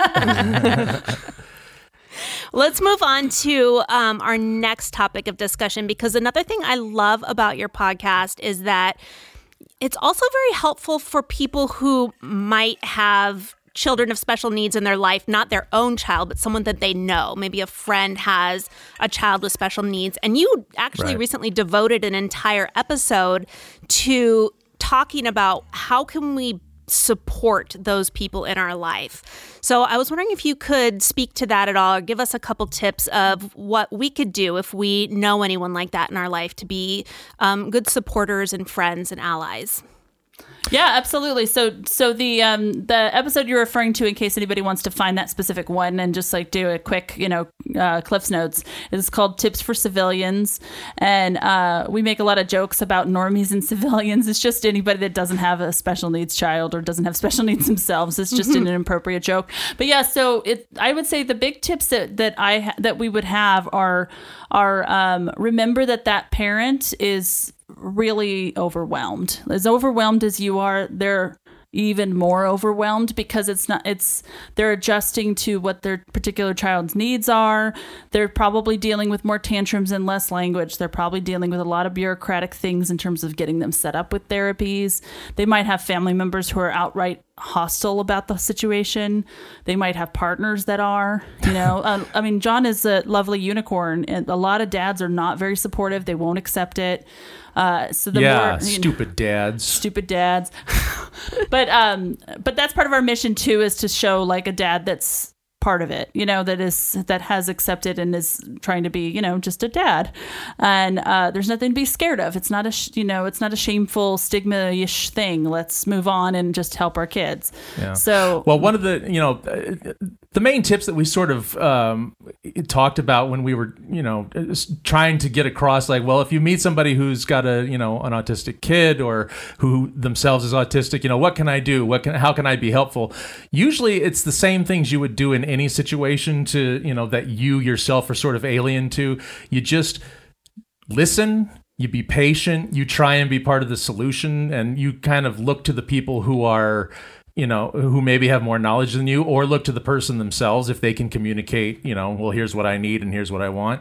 Let's move on to um, our next topic of discussion, because another thing I love about your podcast is that it's also very helpful for people who might have children of special needs in their life, not their own child, but someone that they know. Maybe a friend has a child with special needs. And you actually right. recently devoted an entire episode to talking about how can we support those people in our life. So I was wondering if you could speak to that at all, or give us a couple tips of what we could do if we know anyone like that in our life to be um, good supporters and friends and allies. Yeah, absolutely. So, so the um the episode you're referring to, in case anybody wants to find that specific one and just like do a quick, you know, uh, Cliff's Notes, is called "Tips for Civilians," and uh, we make a lot of jokes about normies and civilians. It's just anybody that doesn't have a special needs child or doesn't have special needs themselves. It's just an inappropriate joke. But yeah, so it I would say the big tips that that I ha- that we would have are are um, remember that that parent is really overwhelmed. As overwhelmed as you are, they're even more overwhelmed because it's not it's they're adjusting to what their particular child's needs are. They're probably dealing with more tantrums and less language. They're probably dealing with a lot of bureaucratic things in terms of getting them set up with therapies. They might have family members who are outright hostile about the situation. They might have partners that are, you know, uh, I mean, John is a lovely unicorn, and a lot of dads are not very supportive. They won't accept it. Uh, so the yeah, more, you know, stupid dads. Stupid dads. but um, but that's part of our mission too, is to show like a dad that's part of it, you know, that is that has accepted and is trying to be, you know, just a dad, and uh, there's nothing to be scared of. It's not a sh- you know, it's not a shameful stigma-ish thing. Let's move on and just help our kids. Yeah. So well, one of the you know the main tips that we sort of um, talked about when we were you know trying to get across, like, well, if you meet somebody who's got a you know an autistic kid or who themselves is autistic, you know, what can I do? What can how can I be helpful? Usually, it's the same things you would do in any situation to you know that you yourself are sort of alien to. You just listen, you be patient, you try and be part of the solution, and you kind of look to the people who are you know who maybe have more knowledge than you, or look to the person themselves if they can communicate, you know well, here's what I need and here's what I want.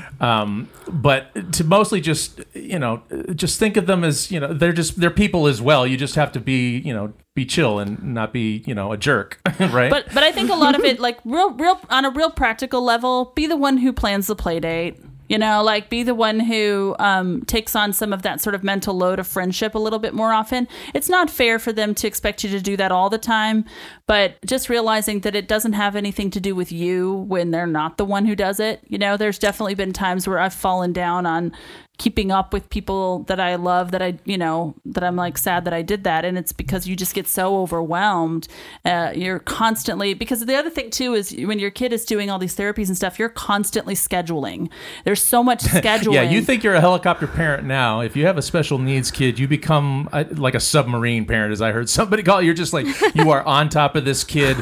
Um but to mostly just you know just think of them as you know they're just they're people as well. You just have to be you know be chill and not be you know a jerk. Right. But but I think a lot of it, like real real on a real practical level, be the one who plans the play date. You know, like be the one who um, takes on some of that sort of mental load of friendship a little bit more often. It's not fair for them to expect you to do that all the time, but just realizing that it doesn't have anything to do with you when they're not the one who does it. You know, there's definitely been times where I've fallen down on keeping up with people that I love, that I, you know, that I'm like sad that I did that. And it's because you just get so overwhelmed. Uh, you're constantly, because the other thing too is when your kid is doing all these therapies and stuff, you're constantly scheduling. There's so much scheduling. Yeah, you think you're a helicopter parent now. If you have a special needs kid, you become a, like a submarine parent, as I heard somebody call it. You're just like, you are on top of this kid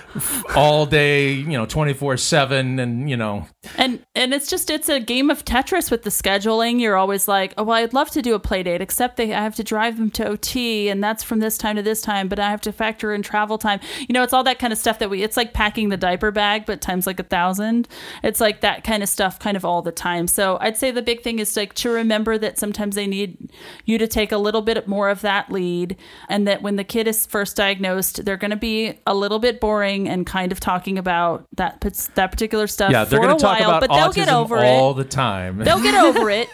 all day, you know, twenty-four seven, and you know. And and it's just, it's a game of Tetris with the scheduling. You're always like, oh, well, I'd love to do a play date, except they I have to drive them to O T, and that's from this time to this time, but I have to factor in travel time. You know, it's all that kind of stuff that we, it's like packing the diaper bag, but times like a thousand. It's like that kind of stuff kind of all the time. So I'd say the big thing is like to remember that sometimes they need you to take a little bit more of that lead, and that when the kid is first diagnosed, they're going to be a little bit boring and kind of talking about that that particular stuff yeah, they're for gonna a talk while, about but they'll get over it all the time. They'll get over it.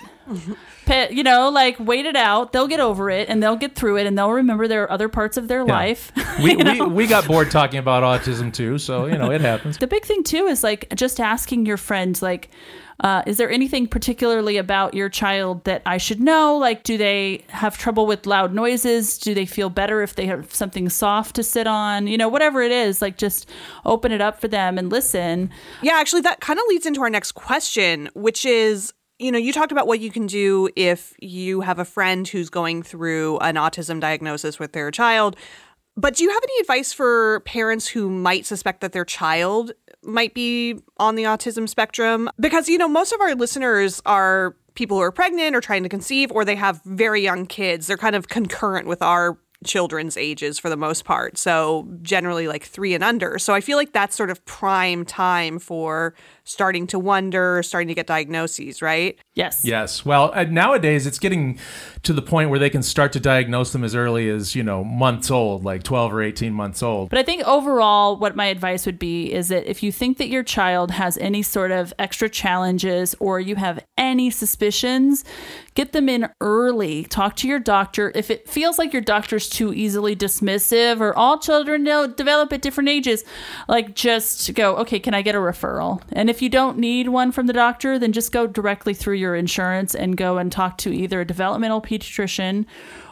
You know, like wait it out. They'll get over it and they'll get through it, and they'll remember there are other parts of their yeah. life. we, we we got bored talking about autism too, so you know it happens. The big thing too is like just asking your friends, like, Uh, is there anything particularly about your child that I should know? Like, do they have trouble with loud noises? Do they feel better if they have something soft to sit on? You know, whatever it is, like just open it up for them and listen. Yeah, actually, that kind of leads into our next question, which is, you know, you talked about what you can do if you have a friend who's going through an autism diagnosis with their child. But do you have any advice for parents who might suspect that their child might be on the autism spectrum? Because, you know, most of our listeners are people who are pregnant or trying to conceive, or they have very young kids. They're kind of concurrent with our children's ages for the most part. So generally like three and under. So I feel like that's sort of prime time for starting to wonder, starting to get diagnoses, right? Yes. Yes. Well, uh, nowadays it's getting to the point where they can start to diagnose them as early as, you know, months old, like twelve or eighteen months old. But I think overall, what my advice would be is that if you think that your child has any sort of extra challenges or you have any suspicions, get them in early. Talk to your doctor. If it feels like your doctor's too easily dismissive, or all children know, develop at different ages, like just go, okay, can I get a referral? And if you don't need one from the doctor, then just go directly through your insurance and go and talk to either a developmental pediatrician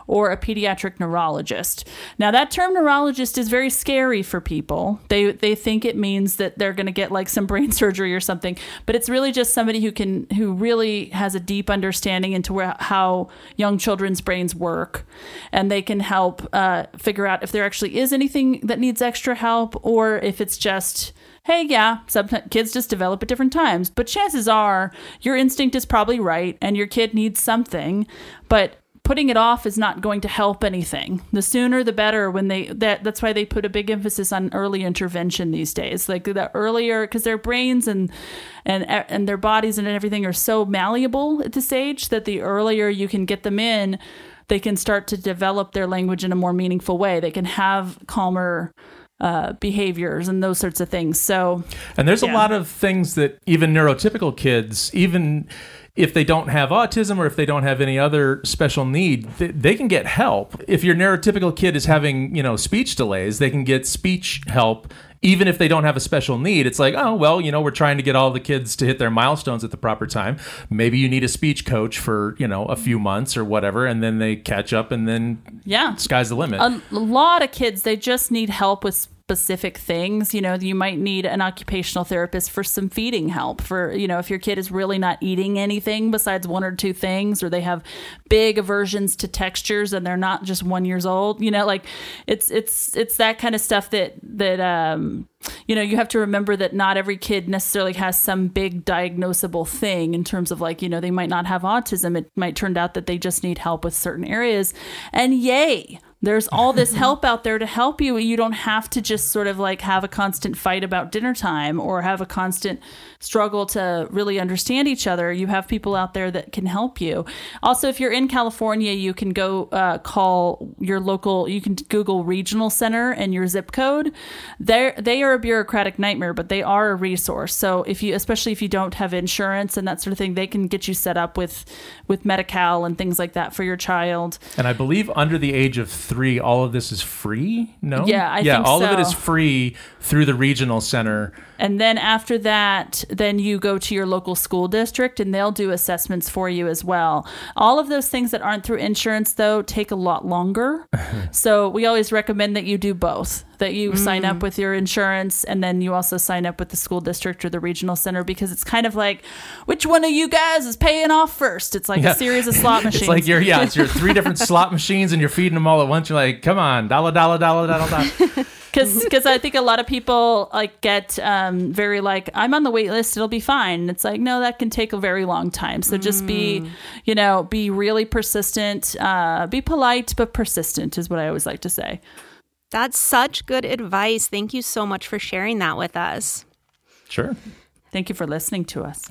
or a pediatric neurologist. Now, that term neurologist is very scary for people. They they think it means that they're going to get like some brain surgery or something, but it's really just somebody who can who really has a deep understanding into where, how young children's brains work, and they can help uh, figure out if there actually is anything that needs extra help, or if it's just, hey, yeah, some kids just develop at different times. But chances are your instinct is probably right and your kid needs something, but putting it off is not going to help anything. The sooner the better. When they that that's why they put a big emphasis on early intervention these days. Like the earlier, because their brains and and and their bodies and everything are so malleable at this age that the earlier you can get them in, they can start to develop their language in a more meaningful way. They can have calmer Uh, behaviors and those sorts of things. So, and there's yeah. a lot of things that even neurotypical kids, even if they don't have autism or if they don't have any other special need, they, they can get help. If your neurotypical kid is having, you know, speech delays, they can get speech help. Even if they don't have a special need, it's like, oh, well, you know, we're trying to get all the kids to hit their milestones at the proper time. Maybe you need a speech coach for, you know, a few months or whatever, and then they catch up, and then yeah, sky's the limit. A, a lot of kids, they just need help with specific things. You know, you might need an occupational therapist for some feeding help for, you know, if your kid is really not eating anything besides one or two things, or they have big aversions to textures and they're not just one years old, you know, like it's, it's, it's that kind of stuff that, that, um, you know, you have to remember that not every kid necessarily has some big diagnosable thing in terms of like, you know, they might not have autism. It might turn out that they just need help with certain areas, and yay, there's all this help out there to help you. You don't have to just sort of like have a constant fight about dinner time or have a constant struggle to really understand each other. You have people out there that can help you. Also, if you're in California, you can go uh, call your local, you can Google regional center and your zip code. They're, they are a bureaucratic nightmare, but they are a resource. So if you, especially if you don't have insurance and that sort of thing, they can get you set up with, with Medi-Cal and things like that for your child. And I believe under the age of three, all of this is free. No, yeah, I yeah, think all so. of it is free through the regional center. And then after that, then you go to your local school district and they'll do assessments for you as well. All of those things that aren't through insurance, though, take a lot longer. So we always recommend that you do both, that you mm. sign up with your insurance and then you also sign up with the school district or the regional center, because it's kind of like, which one of you guys is paying off first? It's like yeah. a series of slot machines. It's like you're, yeah, it's your three different slot machines and you're feeding them all at once. You're like, come on, dollar, dollar, dollar, dollar, dollar. Because because I think a lot of people like get um, very like, I'm on the wait list, it'll be fine. And it's like, no, that can take a very long time. So just be, you know, be really persistent, uh, be polite, but persistent is what I always like to say. That's such good advice. Thank you so much for sharing that with us. Sure. Thank you for listening to us.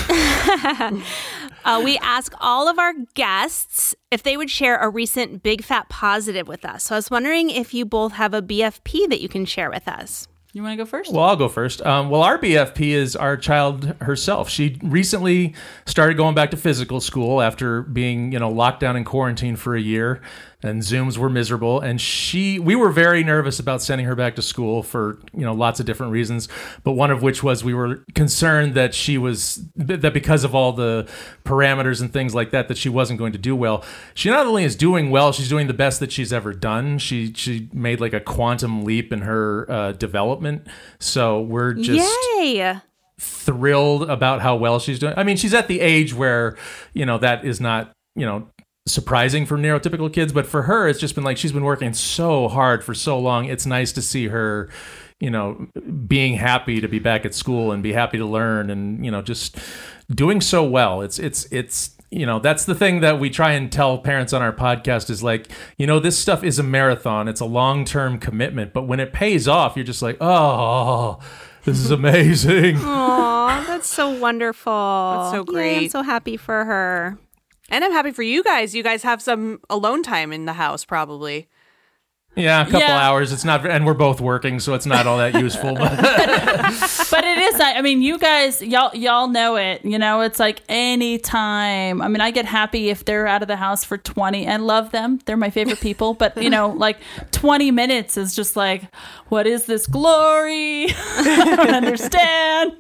uh, we ask all of our guests if they would share a recent Big Fat Positive with us. So I was wondering if you both have a B F P that you can share with us. You want to go first? Well, I'll go first. Um, well, our B F P is our child herself. She recently started going back to physical school after being, you know, locked down in quarantine for a year, and Zooms were miserable. And she, we were very nervous about sending her back to school for, you know, lots of different reasons. But one of which was we were concerned that she was, that because of all the parameters and things like that, that she wasn't going to do well. She not only is doing well, she's doing the best that she's ever done. She, she made like a quantum leap in her uh, development. So we're just Yay. thrilled about how well she's doing. I mean, she's at the age where, you know, that is not, you know, surprising for neurotypical kids, but for her, it's just been like she's been working so hard for so long. It's nice to see her, you know, being happy to be back at school and be happy to learn, and, you know, just doing so well. It's it's it's you know, that's the thing that we try and tell parents on our podcast is like, you know, this stuff is a marathon. It's a long-term commitment, but when it pays off, you're just like, oh, this is amazing. Aw, that's so wonderful. That's so great. Yeah, I'm so happy for her. And I'm happy for you guys. You guys have some alone time in the house, probably. Yeah, a couple Yeah. hours. It's not, and we're both working, so it's not all that useful. But But it is. I mean, you guys, y'all, y'all know it. You know, it's like any time. I mean, I get happy if they're out of the house for twenty, and love them. They're my favorite people. But you know, like twenty minutes is just like, what is this glory? I don't understand.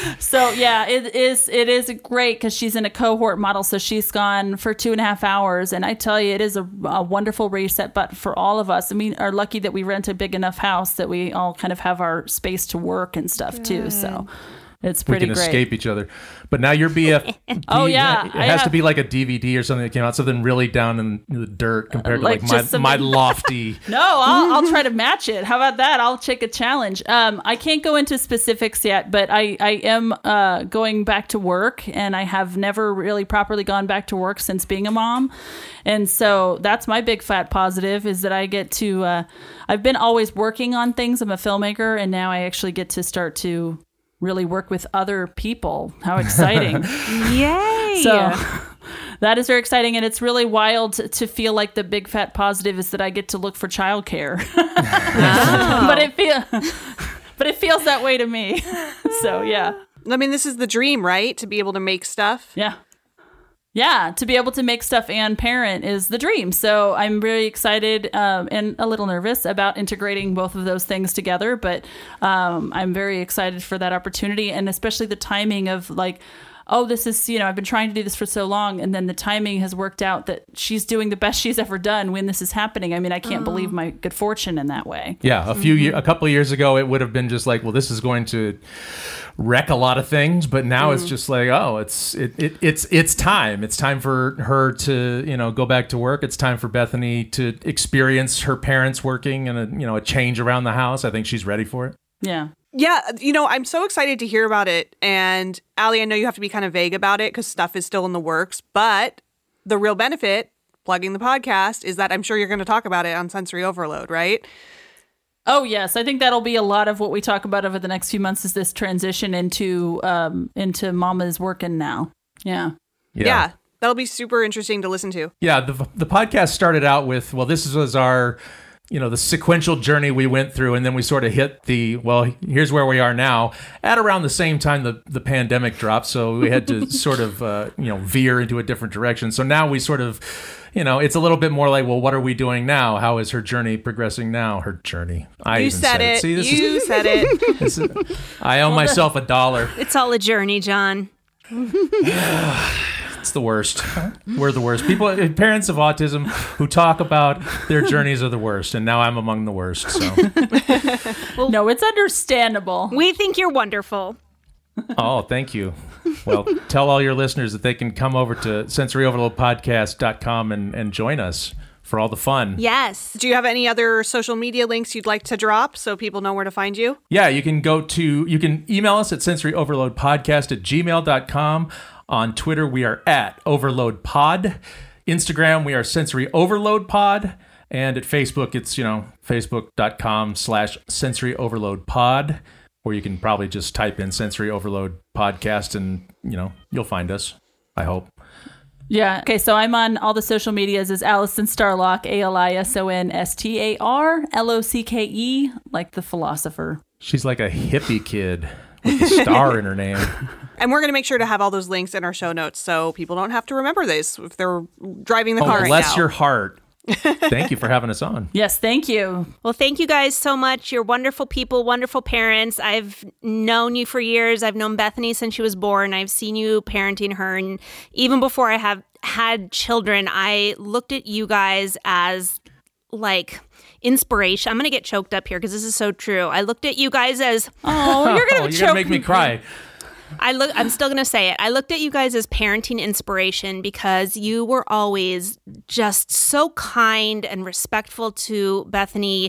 So yeah, it is it is great because she's in a cohort model, so she's gone for two and a half hours, and I tell you, it is a, a wonderful reset button for all of us. I mean, are lucky that we rent a big enough house that we all kind of have our space to work and stuff too. So it's We pretty can great. escape each other. But now your B F. Oh, yeah, It I has to have- be like a D V D or something that came out, something really down in the dirt compared Like to like just my, my something- lofty. No, I'll, I'll try to match it. How about that? I'll take a challenge. Um, I can't go into specifics yet, but I, I am uh, going back to work, and I have never really properly gone back to work since being a mom. And so that's my big fat positive is that I get to, uh, I've been always working on things. I'm a filmmaker, and now I actually get to start to really work with other people. How exciting. Yay! So that is very exciting, and it's really wild to, to feel like the big fat positive is that I get to look for childcare. But it feel, but it feels that way to me. So yeah, I mean, this is the dream, right? To be able to make stuff. yeah, yeah. To be able to make stuff and parent is the dream. So I'm really excited um, and a little nervous about integrating both of those things together. But um, I'm very excited for that opportunity, and especially the timing of like, oh, this is, you know, I've been trying to do this for so long, and then the timing has worked out that she's doing the best she's ever done when this is happening. I mean, I can't believe my good fortune in that way. Yeah, a few year, a couple of years ago, it would have been just like, well, this is going to wreck a lot of things. But now it's just like, oh, it's it, it it's it's time. It's time for her to you know go back to work. It's time for Bethany to experience her parents working and a you know a change around the house. I think she's ready for it. Yeah. Yeah, you know, I'm so excited to hear about it. And Allie, I know you have to be kind of vague about it because stuff is still in the works. But the real benefit, plugging the podcast, is that I'm sure you're going to talk about it on Sensory Overload, right? Oh, yes. I think that'll be a lot of what we talk about over the next few months is this transition into um, into Mama's working now. Yeah. Yeah. That'll be super interesting to listen to. Yeah, the the podcast started out with, well, this was our, you know, the sequential journey we went through, and then we sort of hit the, well, here's where we are now at around the same time the, the pandemic dropped. So we had to sort of, uh, you know, veer into a different direction. So now we sort of, you know, it's a little bit more like, well, what are we doing now? How is her journey progressing now? Her journey. I You even said it. See, this you is, said it. this is, I owe myself a dollar. It's all a journey, John. It's the worst. We're the worst. People, parents of autism who talk about their journeys are the worst, and now I'm among the worst. So, No, it's understandable. We think you're wonderful. oh, thank you. Well, tell all your listeners that they can come over to sensory overload podcast dot com and, and join us for all the fun. Yes. Do you have any other social media links you'd like to drop so people know where to find you? Yeah, you can go to, you can email us at sensory overload podcast at gmail dot com. On Twitter, we are at Overload Pod. Instagram, we are Sensory Overload Pod. And at Facebook, it's, you know, facebook.com slash Sensory Overload Pod. Or you can probably just type in Sensory Overload Podcast and, you know, you'll find us, I hope. Yeah. Okay. So I'm on all the social medias as Allison Starlock, A L I S O N S T A R L O C K E, like the philosopher. She's like a hippie kid with a star in her name. And we're going to make sure to have all those links in our show notes so people don't have to remember this if they're driving the Oh, car right bless now. your heart. Thank you for having us on. Yes. Thank you. Well, thank you guys so much. You're wonderful people, wonderful parents. I've known you for years. I've known Bethany since she was born. I've seen you parenting her. And even before I have had children, I looked at you guys as like inspiration. I'm going to get choked up here because this is so true. I looked at you guys as, Oh, you're Oh, gonna you're choke going to make me cry. I look I'm still going to say it. I looked at you guys as parenting inspiration because you were always just so kind and respectful to Bethany.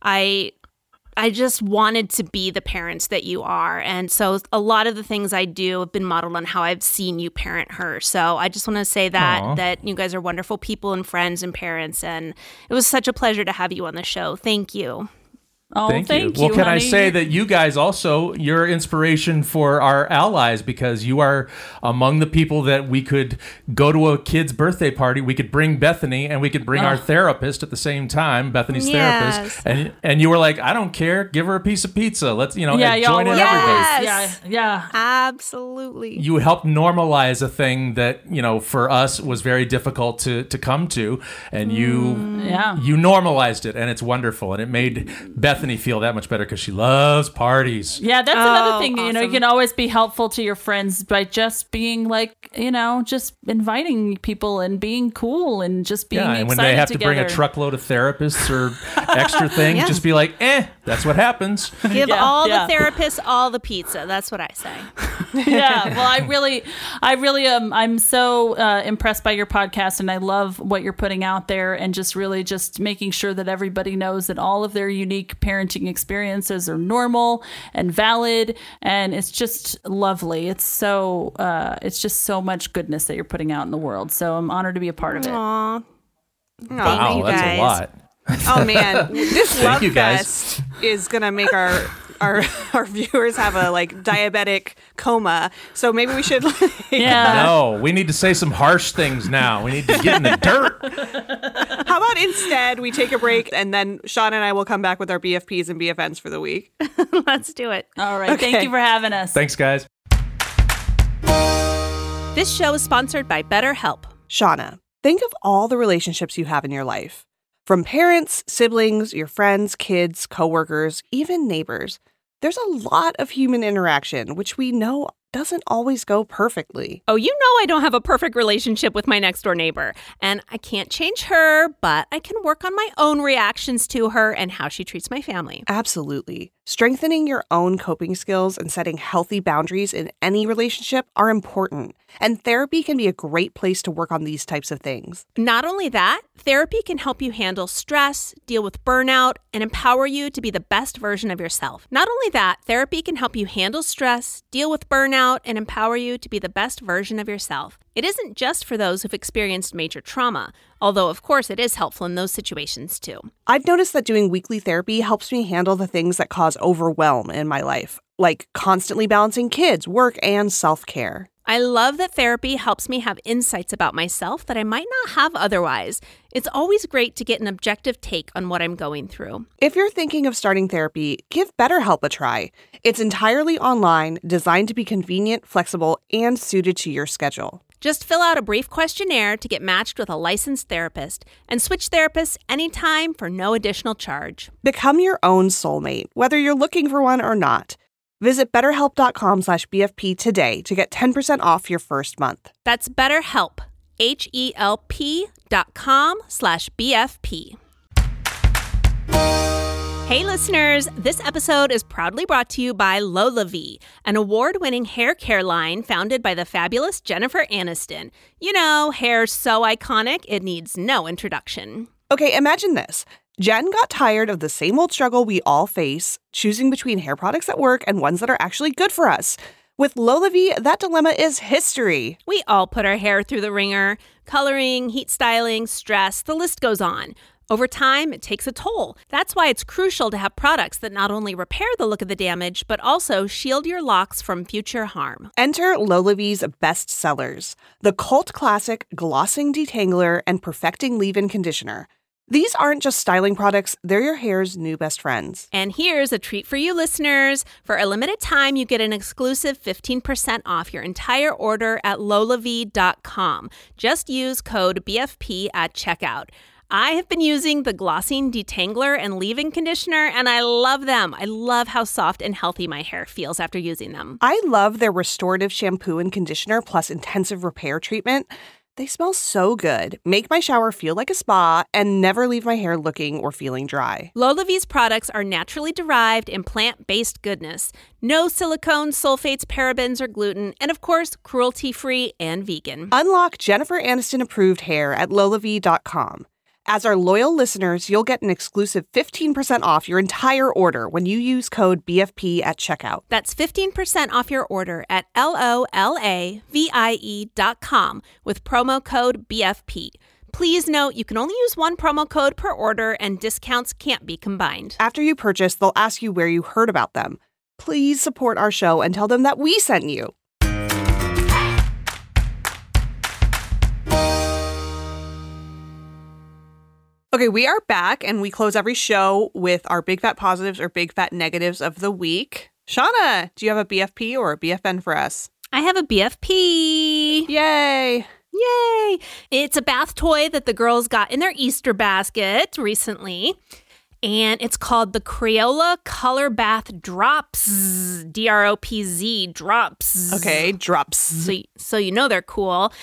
I I just wanted to be the parents that you are. And so a lot of the things I do have been modeled on how I've seen you parent her. So I just want to say that Aw. that you guys are wonderful people and friends and parents, and it was such a pleasure to have you on the show. Thank you. Oh, Thank, thank you. you. Well, can I honey. say that you guys also, you're inspiration for our allies because you are among the people that we could go to a kid's birthday party. We could bring Bethany and we could bring our therapist at the same time, Bethany's Yes. therapist. And and you were like, I don't care. Give her a piece of pizza. Let's, you know, Yeah, and y'all join were in Yes. everybody. Yeah, yeah. Absolutely. You helped normalize a thing that, you know, for us was very difficult to, to come to. And you Yeah. you normalized it, and it's wonderful. And it made Bethany Bethany feel that much better because she loves parties. Yeah, that's Oh, another thing. You know, you awesome. can always be helpful to your friends by just being like, you know, just inviting people and being cool and just being Yeah, excited and when they have to together. bring a truckload of therapists or extra things, Yeah. just be like, eh, that's what happens. Give Yeah, all yeah. the therapists all the pizza. That's what I say. Yeah, well, I really, I really am. I'm so uh, impressed by your podcast, and I love what you're putting out there, and just really just making sure that everybody knows that all of their unique parenting experiences are normal and valid, and it's just lovely. It's so, uh, it's just so much goodness that you're putting out in the world. So I'm honored to be a part of it. Aw. Oh, Wow, thank you that's guys. a lot. Oh man, this Thank love you, guys. fest is gonna make our our our viewers have a like diabetic coma. So maybe we should. Like, Yeah. No, we need to say some harsh things now. We need to get in the dirt. How about instead we take a break and then Sean and I will come back with our B F Ps and B F Ns for the week. Let's do it. All right. Okay. Thank you for having us. Thanks, guys. This show is sponsored by BetterHelp. Shauna, think of all the relationships you have in your life. From parents, siblings, your friends, kids, coworkers, even neighbors. There's a lot of human interaction, which we know doesn't always go perfectly. Oh, you know I don't have a perfect relationship with my next door neighbor, and I can't change her, but I can work on my own reactions to her and how she treats my family. Absolutely. Strengthening your own coping skills and setting healthy boundaries in any relationship are important, and therapy can be a great place to work on these types of things. Not only that, therapy can help you handle stress, deal with burnout, and empower you to be the best version of yourself. Not only that, therapy can help you handle stress, deal with burnout, and empower you to be the best version of yourself. It isn't just for those who've experienced major trauma, although of course it is helpful in those situations too. I've noticed that doing weekly therapy helps me handle the things that cause overwhelm in my life, like constantly balancing kids, work, and self-care. I love that therapy helps me have insights about myself that I might not have otherwise. It's always great to get an objective take on what I'm going through. If you're thinking of starting therapy, give BetterHelp a try. It's entirely online, designed to be convenient, flexible, and suited to your schedule. Just fill out a brief questionnaire to get matched with a licensed therapist and switch therapists anytime for no additional charge. Become your own soulmate, whether you're looking for one or not. Visit betterhelp.com slash BFP today to get ten percent off your first month. That's BetterHelp, H-E-L-P dot com slash B-F-P. Hey listeners, this episode is proudly brought to you by LolaVie, an award-winning hair care line founded by the fabulous Jennifer Aniston. You know, hair so iconic, it needs no introduction. Okay, imagine this. Jen got tired of the same old struggle we all face, choosing between hair products that work and ones that are actually good for us. With LolaVie, that dilemma is history. We all put our hair through the ringer. Coloring, heat styling, stress, the list goes on. Over time, it takes a toll. That's why it's crucial to have products that not only repair the look of the damage, but also shield your locks from future harm. Enter LolaVie's best sellers, the cult classic Glossing Detangler and Perfecting Leave-In Conditioner. These aren't just styling products, they're your hair's new best friends. And here's a treat for you listeners. For a limited time, you get an exclusive fifteen percent off your entire order at lolavie dot com. Just use code B F P at checkout. I have been using the Glossing Detangler and Leave-In Conditioner, and I love them. I love how soft and healthy my hair feels after using them. I love their restorative shampoo and conditioner plus intensive repair treatment. They smell so good, make my shower feel like a spa, and never leave my hair looking or feeling dry. LolaVie's products are naturally derived and plant-based goodness. No silicones, sulfates, parabens, or gluten, and of course, cruelty-free and vegan. Unlock Jennifer Aniston approved hair at lolavie dot com. As our loyal listeners, you'll get an exclusive fifteen percent off your entire order when you use code B F P at checkout. That's fifteen percent off your order at L O L A V I E dot com with promo code B F P. Please note you can only use one promo code per order and discounts can't be combined. After you purchase, they'll ask you where you heard about them. Please support our show and tell them that we sent you. Okay, we are back, and we close every show with our big fat positives or big fat negatives of the week. Shauna, do you have a B F P or a B F N for us? I have a B F P. Yay! Yay! It's a bath toy that the girls got in their Easter basket recently. And it's called the Crayola Color Bath Drops. D R O P Z, Drops. Okay, drops. So, so you know they're cool.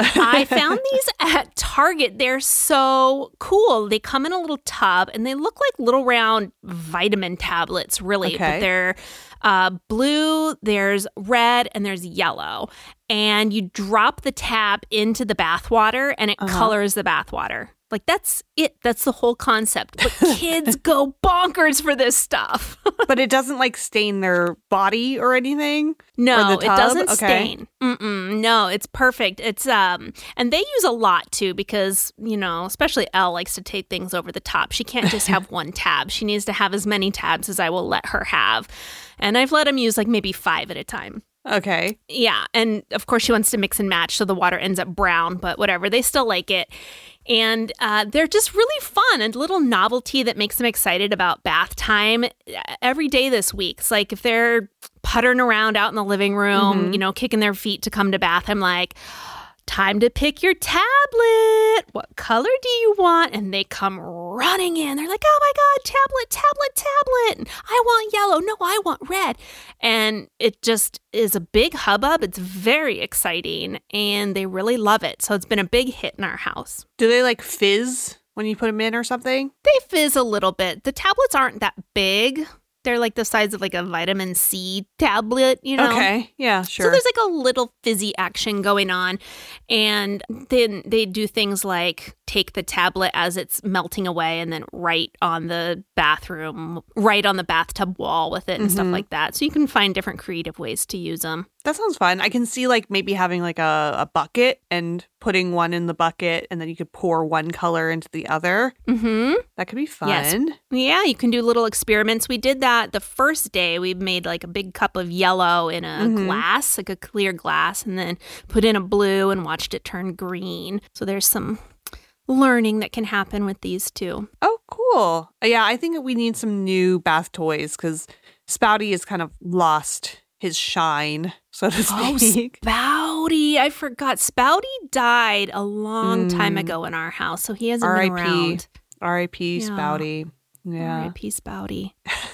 I found these at Target. They're so cool. They come in a little tub, and they look like little round vitamin tablets, really. Okay. But they're uh, blue, there's red, and there's yellow. And you drop the tab into the bath water, and it Uh-huh. colors the bath water. Like, that's it. That's the whole concept. But kids go bonkers for this stuff. But it doesn't like stain their body or anything? No, Or it the tub? doesn't Okay. stain. Mm-mm, no, it's perfect. It's um, and they use a lot too because you know, especially Elle likes to take things over the top. She can't just have one tab. She needs to have as many tabs as I will let her have, and I've let them use like maybe five at a time. Okay. Yeah, and of course she wants to mix and match, so the water ends up brown. But whatever, they still like it. And uh, they're just really fun, a little novelty that makes them excited about bath time every day this week. It's like if they're puttering around out in the living room, Mhm. you know, kicking their feet to come to bath, I'm like, time to pick your tablet. What color do you want? And they come running in. They're like, oh my God, tablet, tablet, tablet. I want yellow. No, I want red. And it just is a big hubbub. It's very exciting and they really love it. So it's been a big hit in our house. Do they like fizz when you put them in or something? They fizz a little bit. The tablets aren't that big. They're like the size of like a vitamin C tablet, you know? Okay. Yeah, sure. So there's like a little fizzy action going on. And then they do things like take the tablet as it's melting away and then write on the bathroom, write on the bathtub wall with it and stuff Mhm. like that. So you can find different creative ways to use them. That sounds fun. I can see like maybe having like a, a bucket and putting one in the bucket and then you could pour one color into the other. Mm-hmm. That could be fun. Yes. Yeah, you can do little experiments. We did that the first day. We made like a big cup of yellow in a Mhm. glass, like a clear glass, and then put in a blue and watched it turn green. So there's some learning that can happen with these two. Oh, cool. Yeah, I think we need some new bath toys because Spouty has kind of lost his shine, so to Oh, speak. Spouty. I forgot. Spouty died a long time Mm. ago in our house, so he hasn't R I been P around. R I P Yeah. Spouty. Yeah. R I P Spouty.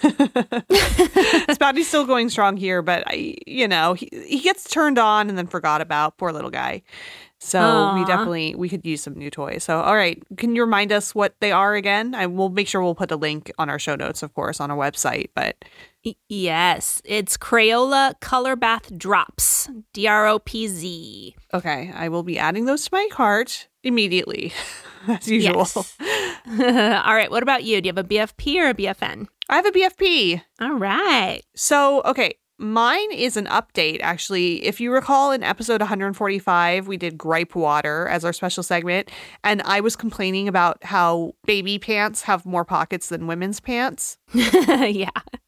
Spouty's still going strong here, but I, you know, he, he gets turned on and then forgot about. Poor little guy. So we Aw. definitely we could use some new toys. So all right, can you remind us what they are again? I will make sure we'll put a link on our show notes, of course, on our website. But Y- Yes, it's Crayola Color Bath Drops, D R O P Z. okay, I will be adding those to my cart immediately, as usual. Yes. All right, what about you? Do you have a B F P or a B F N? I have a B F P. All right. So, okay, mine is an update, actually. If you recall in episode one forty-five, we did gripe water as our special segment, and I was complaining about how baby pants have more pockets than women's pants. Yeah.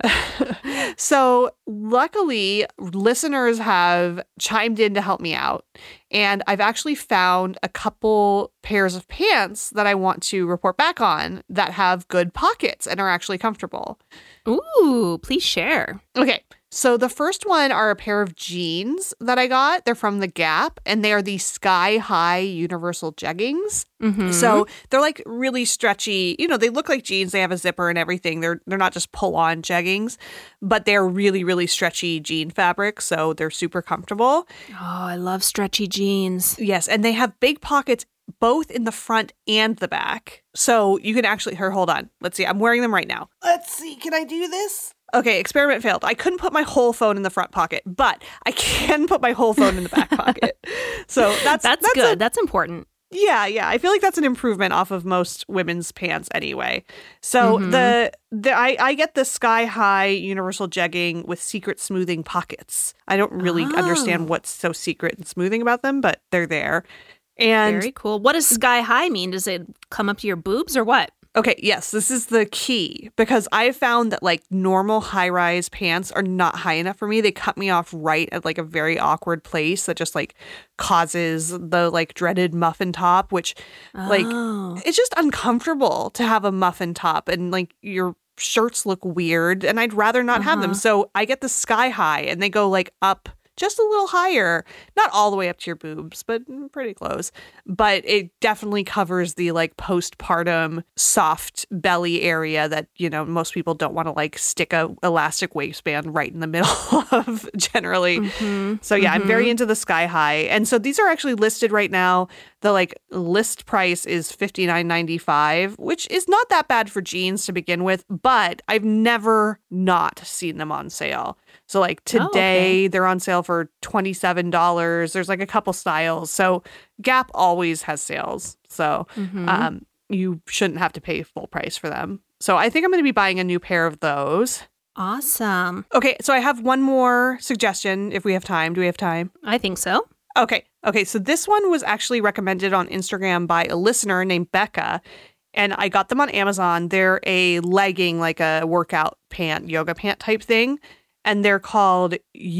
So, luckily, listeners have chimed in to help me out, and I've actually found a couple pairs of pants that I want to report back on that have good pockets and are actually comfortable. Ooh, please share. Okay, so the first one are a pair of jeans that I got. They're from The Gap, and they are the Sky High Universal Jeggings. Mm-hmm. So they're like really stretchy. You know, they look like jeans. They have a zipper and everything. They're they're not just pull-on jeggings, but they're really, really stretchy jean fabric, so they're super comfortable. Oh, I love stretchy jeans. Yes, and they have big pockets both in the front and the back. So you can actually, here, hold on. Let's see. I'm wearing them right now. Let's see. Can I do this? Okay, experiment failed. I couldn't put my whole phone in the front pocket, but I can put my whole phone in the back pocket. So that's That's, that's good. a- That's important. yeah, yeah. I feel like that's an improvement off of most women's pants anyway. So Mhm. the the I, I get the Sky High Universal Jegging with secret smoothing pockets. I don't really Oh. understand what's so secret and smoothing about them, but they're there. And Very cool. What does sky high mean? Does it come up to your boobs or what? okay, yes, this is the key because I found that like normal high-rise pants are not high enough for me. They cut me off right at like a very awkward place that just like causes the like dreaded muffin top, which like Oh. it's just uncomfortable to have a muffin top and like your shirts look weird and I'd rather not have them. Uh-huh. So I get the Sky High and they go like up just a little higher. Not all the way up to your boobs, but pretty close. But it definitely covers the like postpartum soft belly area that, you know, most people don't want to like stick a elastic waistband right in the middle of generally. Mm-hmm. So yeah, mm-hmm. I'm very into the Sky High. And so these are actually listed right now. The like list price is fifty-nine ninety-five, which is not that bad for jeans to begin with, but I've never not seen them on sale. So like today oh, okay. they're on sale for twenty-seven dollars. There's like a couple styles. So Gap always has sales. So mm-hmm. um, you shouldn't have to pay full price for them. So I think I'm going to be buying a new pair of those. Awesome. Okay, so I have one more suggestion if we have time. Do we have time? I think so. Okay. Okay, so this one was actually recommended on Instagram by a listener named Becca, and I got them on Amazon. They're a legging, like a workout pant, yoga pant type thing, and they're called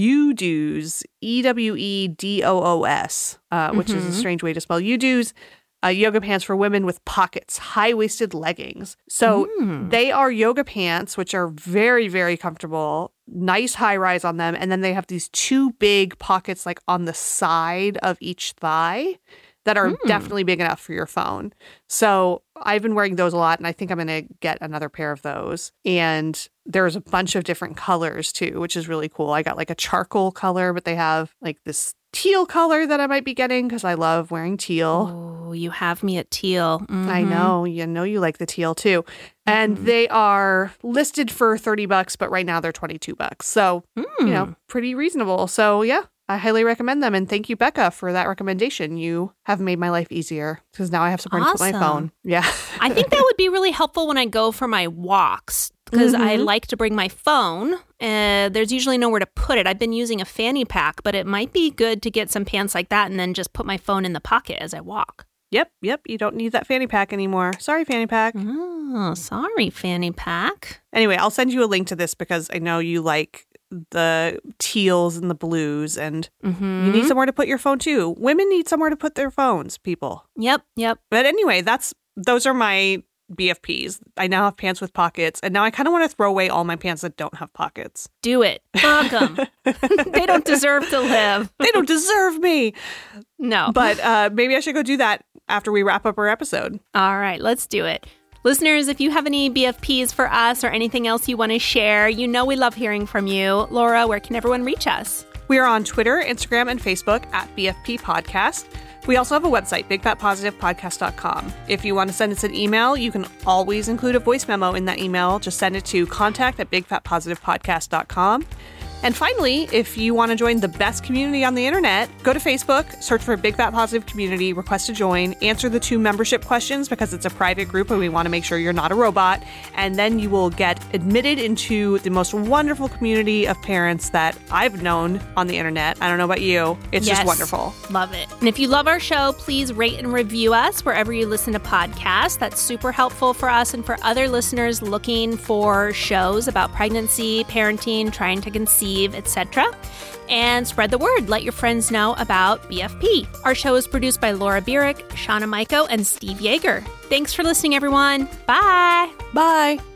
U-Doos, E W E D O O S, uh, which mm-hmm. is a strange way to spell U-Doos. Uh, yoga pants for women with pockets, high-waisted leggings. So mm. they are yoga pants, which are very, very comfortable, nice high rise on them. And then they have these two big pockets like on the side of each thigh that are mm. definitely big enough for your phone. So I've been wearing those a lot, and I think I'm going to get another pair of those. And there's a bunch of different colors too, which is really cool. I got like a charcoal color, but they have like this teal color that I might be getting because I love wearing teal. Oh, you have me at teal. Mm-hmm. I know. You know you like the teal too. And mm-hmm. they are listed for thirty bucks, but right now they're twenty-two bucks. So, mm. you know, pretty reasonable. So, yeah, I highly recommend them. And thank you, Becca, for that recommendation. You have made my life easier because now I have somewhere awesome. to put my phone. Yeah. I think that would be really helpful when I go for my walks because mm-hmm. I like to bring my phone. Uh, there's usually nowhere to put it. I've been using a fanny pack, but it might be good to get some pants like that and then just put my phone in the pocket as I walk. Yep, yep. You don't need that fanny pack anymore. Sorry, fanny pack. Oh, sorry, fanny pack. Anyway, I'll send you a link to this because I know you like the teals and the blues, and mm-hmm. you need somewhere to put your phone too. Women need somewhere to put their phones, people. Yep, yep. But anyway, that's those are my B F Ps. I now have pants with pockets, and now I kind of want to throw away all my pants that don't have pockets. Do it. Fuck them. They don't deserve to live. They don't deserve me. No. But uh, maybe I should go do that after we wrap up our episode. All right, let's do it. Listeners, if you have any B F Ps for us or anything else you want to share, you know we love hearing from you. Laura, where can everyone reach us? We are on Twitter, Instagram, and Facebook at B F P Podcast. We also have a website, big fat positive podcast dot com. If you want to send us an email, you can always include a voice memo in that email. Just send it to contact at big fat positive podcast dot com. And finally, if you want to join the best community on the internet, go to Facebook, search for Big Fat Positive Community, request to join, answer the two membership questions because it's a private group and we want to make sure you're not a robot. And then you will get admitted into the most wonderful community of parents that I've known on the internet. I don't know about you. It's yes, just wonderful. Love it. And if you love our show, please rate and review us wherever you listen to podcasts. That's super helpful for us and for other listeners looking for shows about pregnancy, parenting, trying to conceive, et cetera. And spread the word. Let your friends know about B F P. Our show is produced by Laura Burek, Shauna Maiko, and Steve Yeager. Thanks for listening, everyone. Bye. Bye.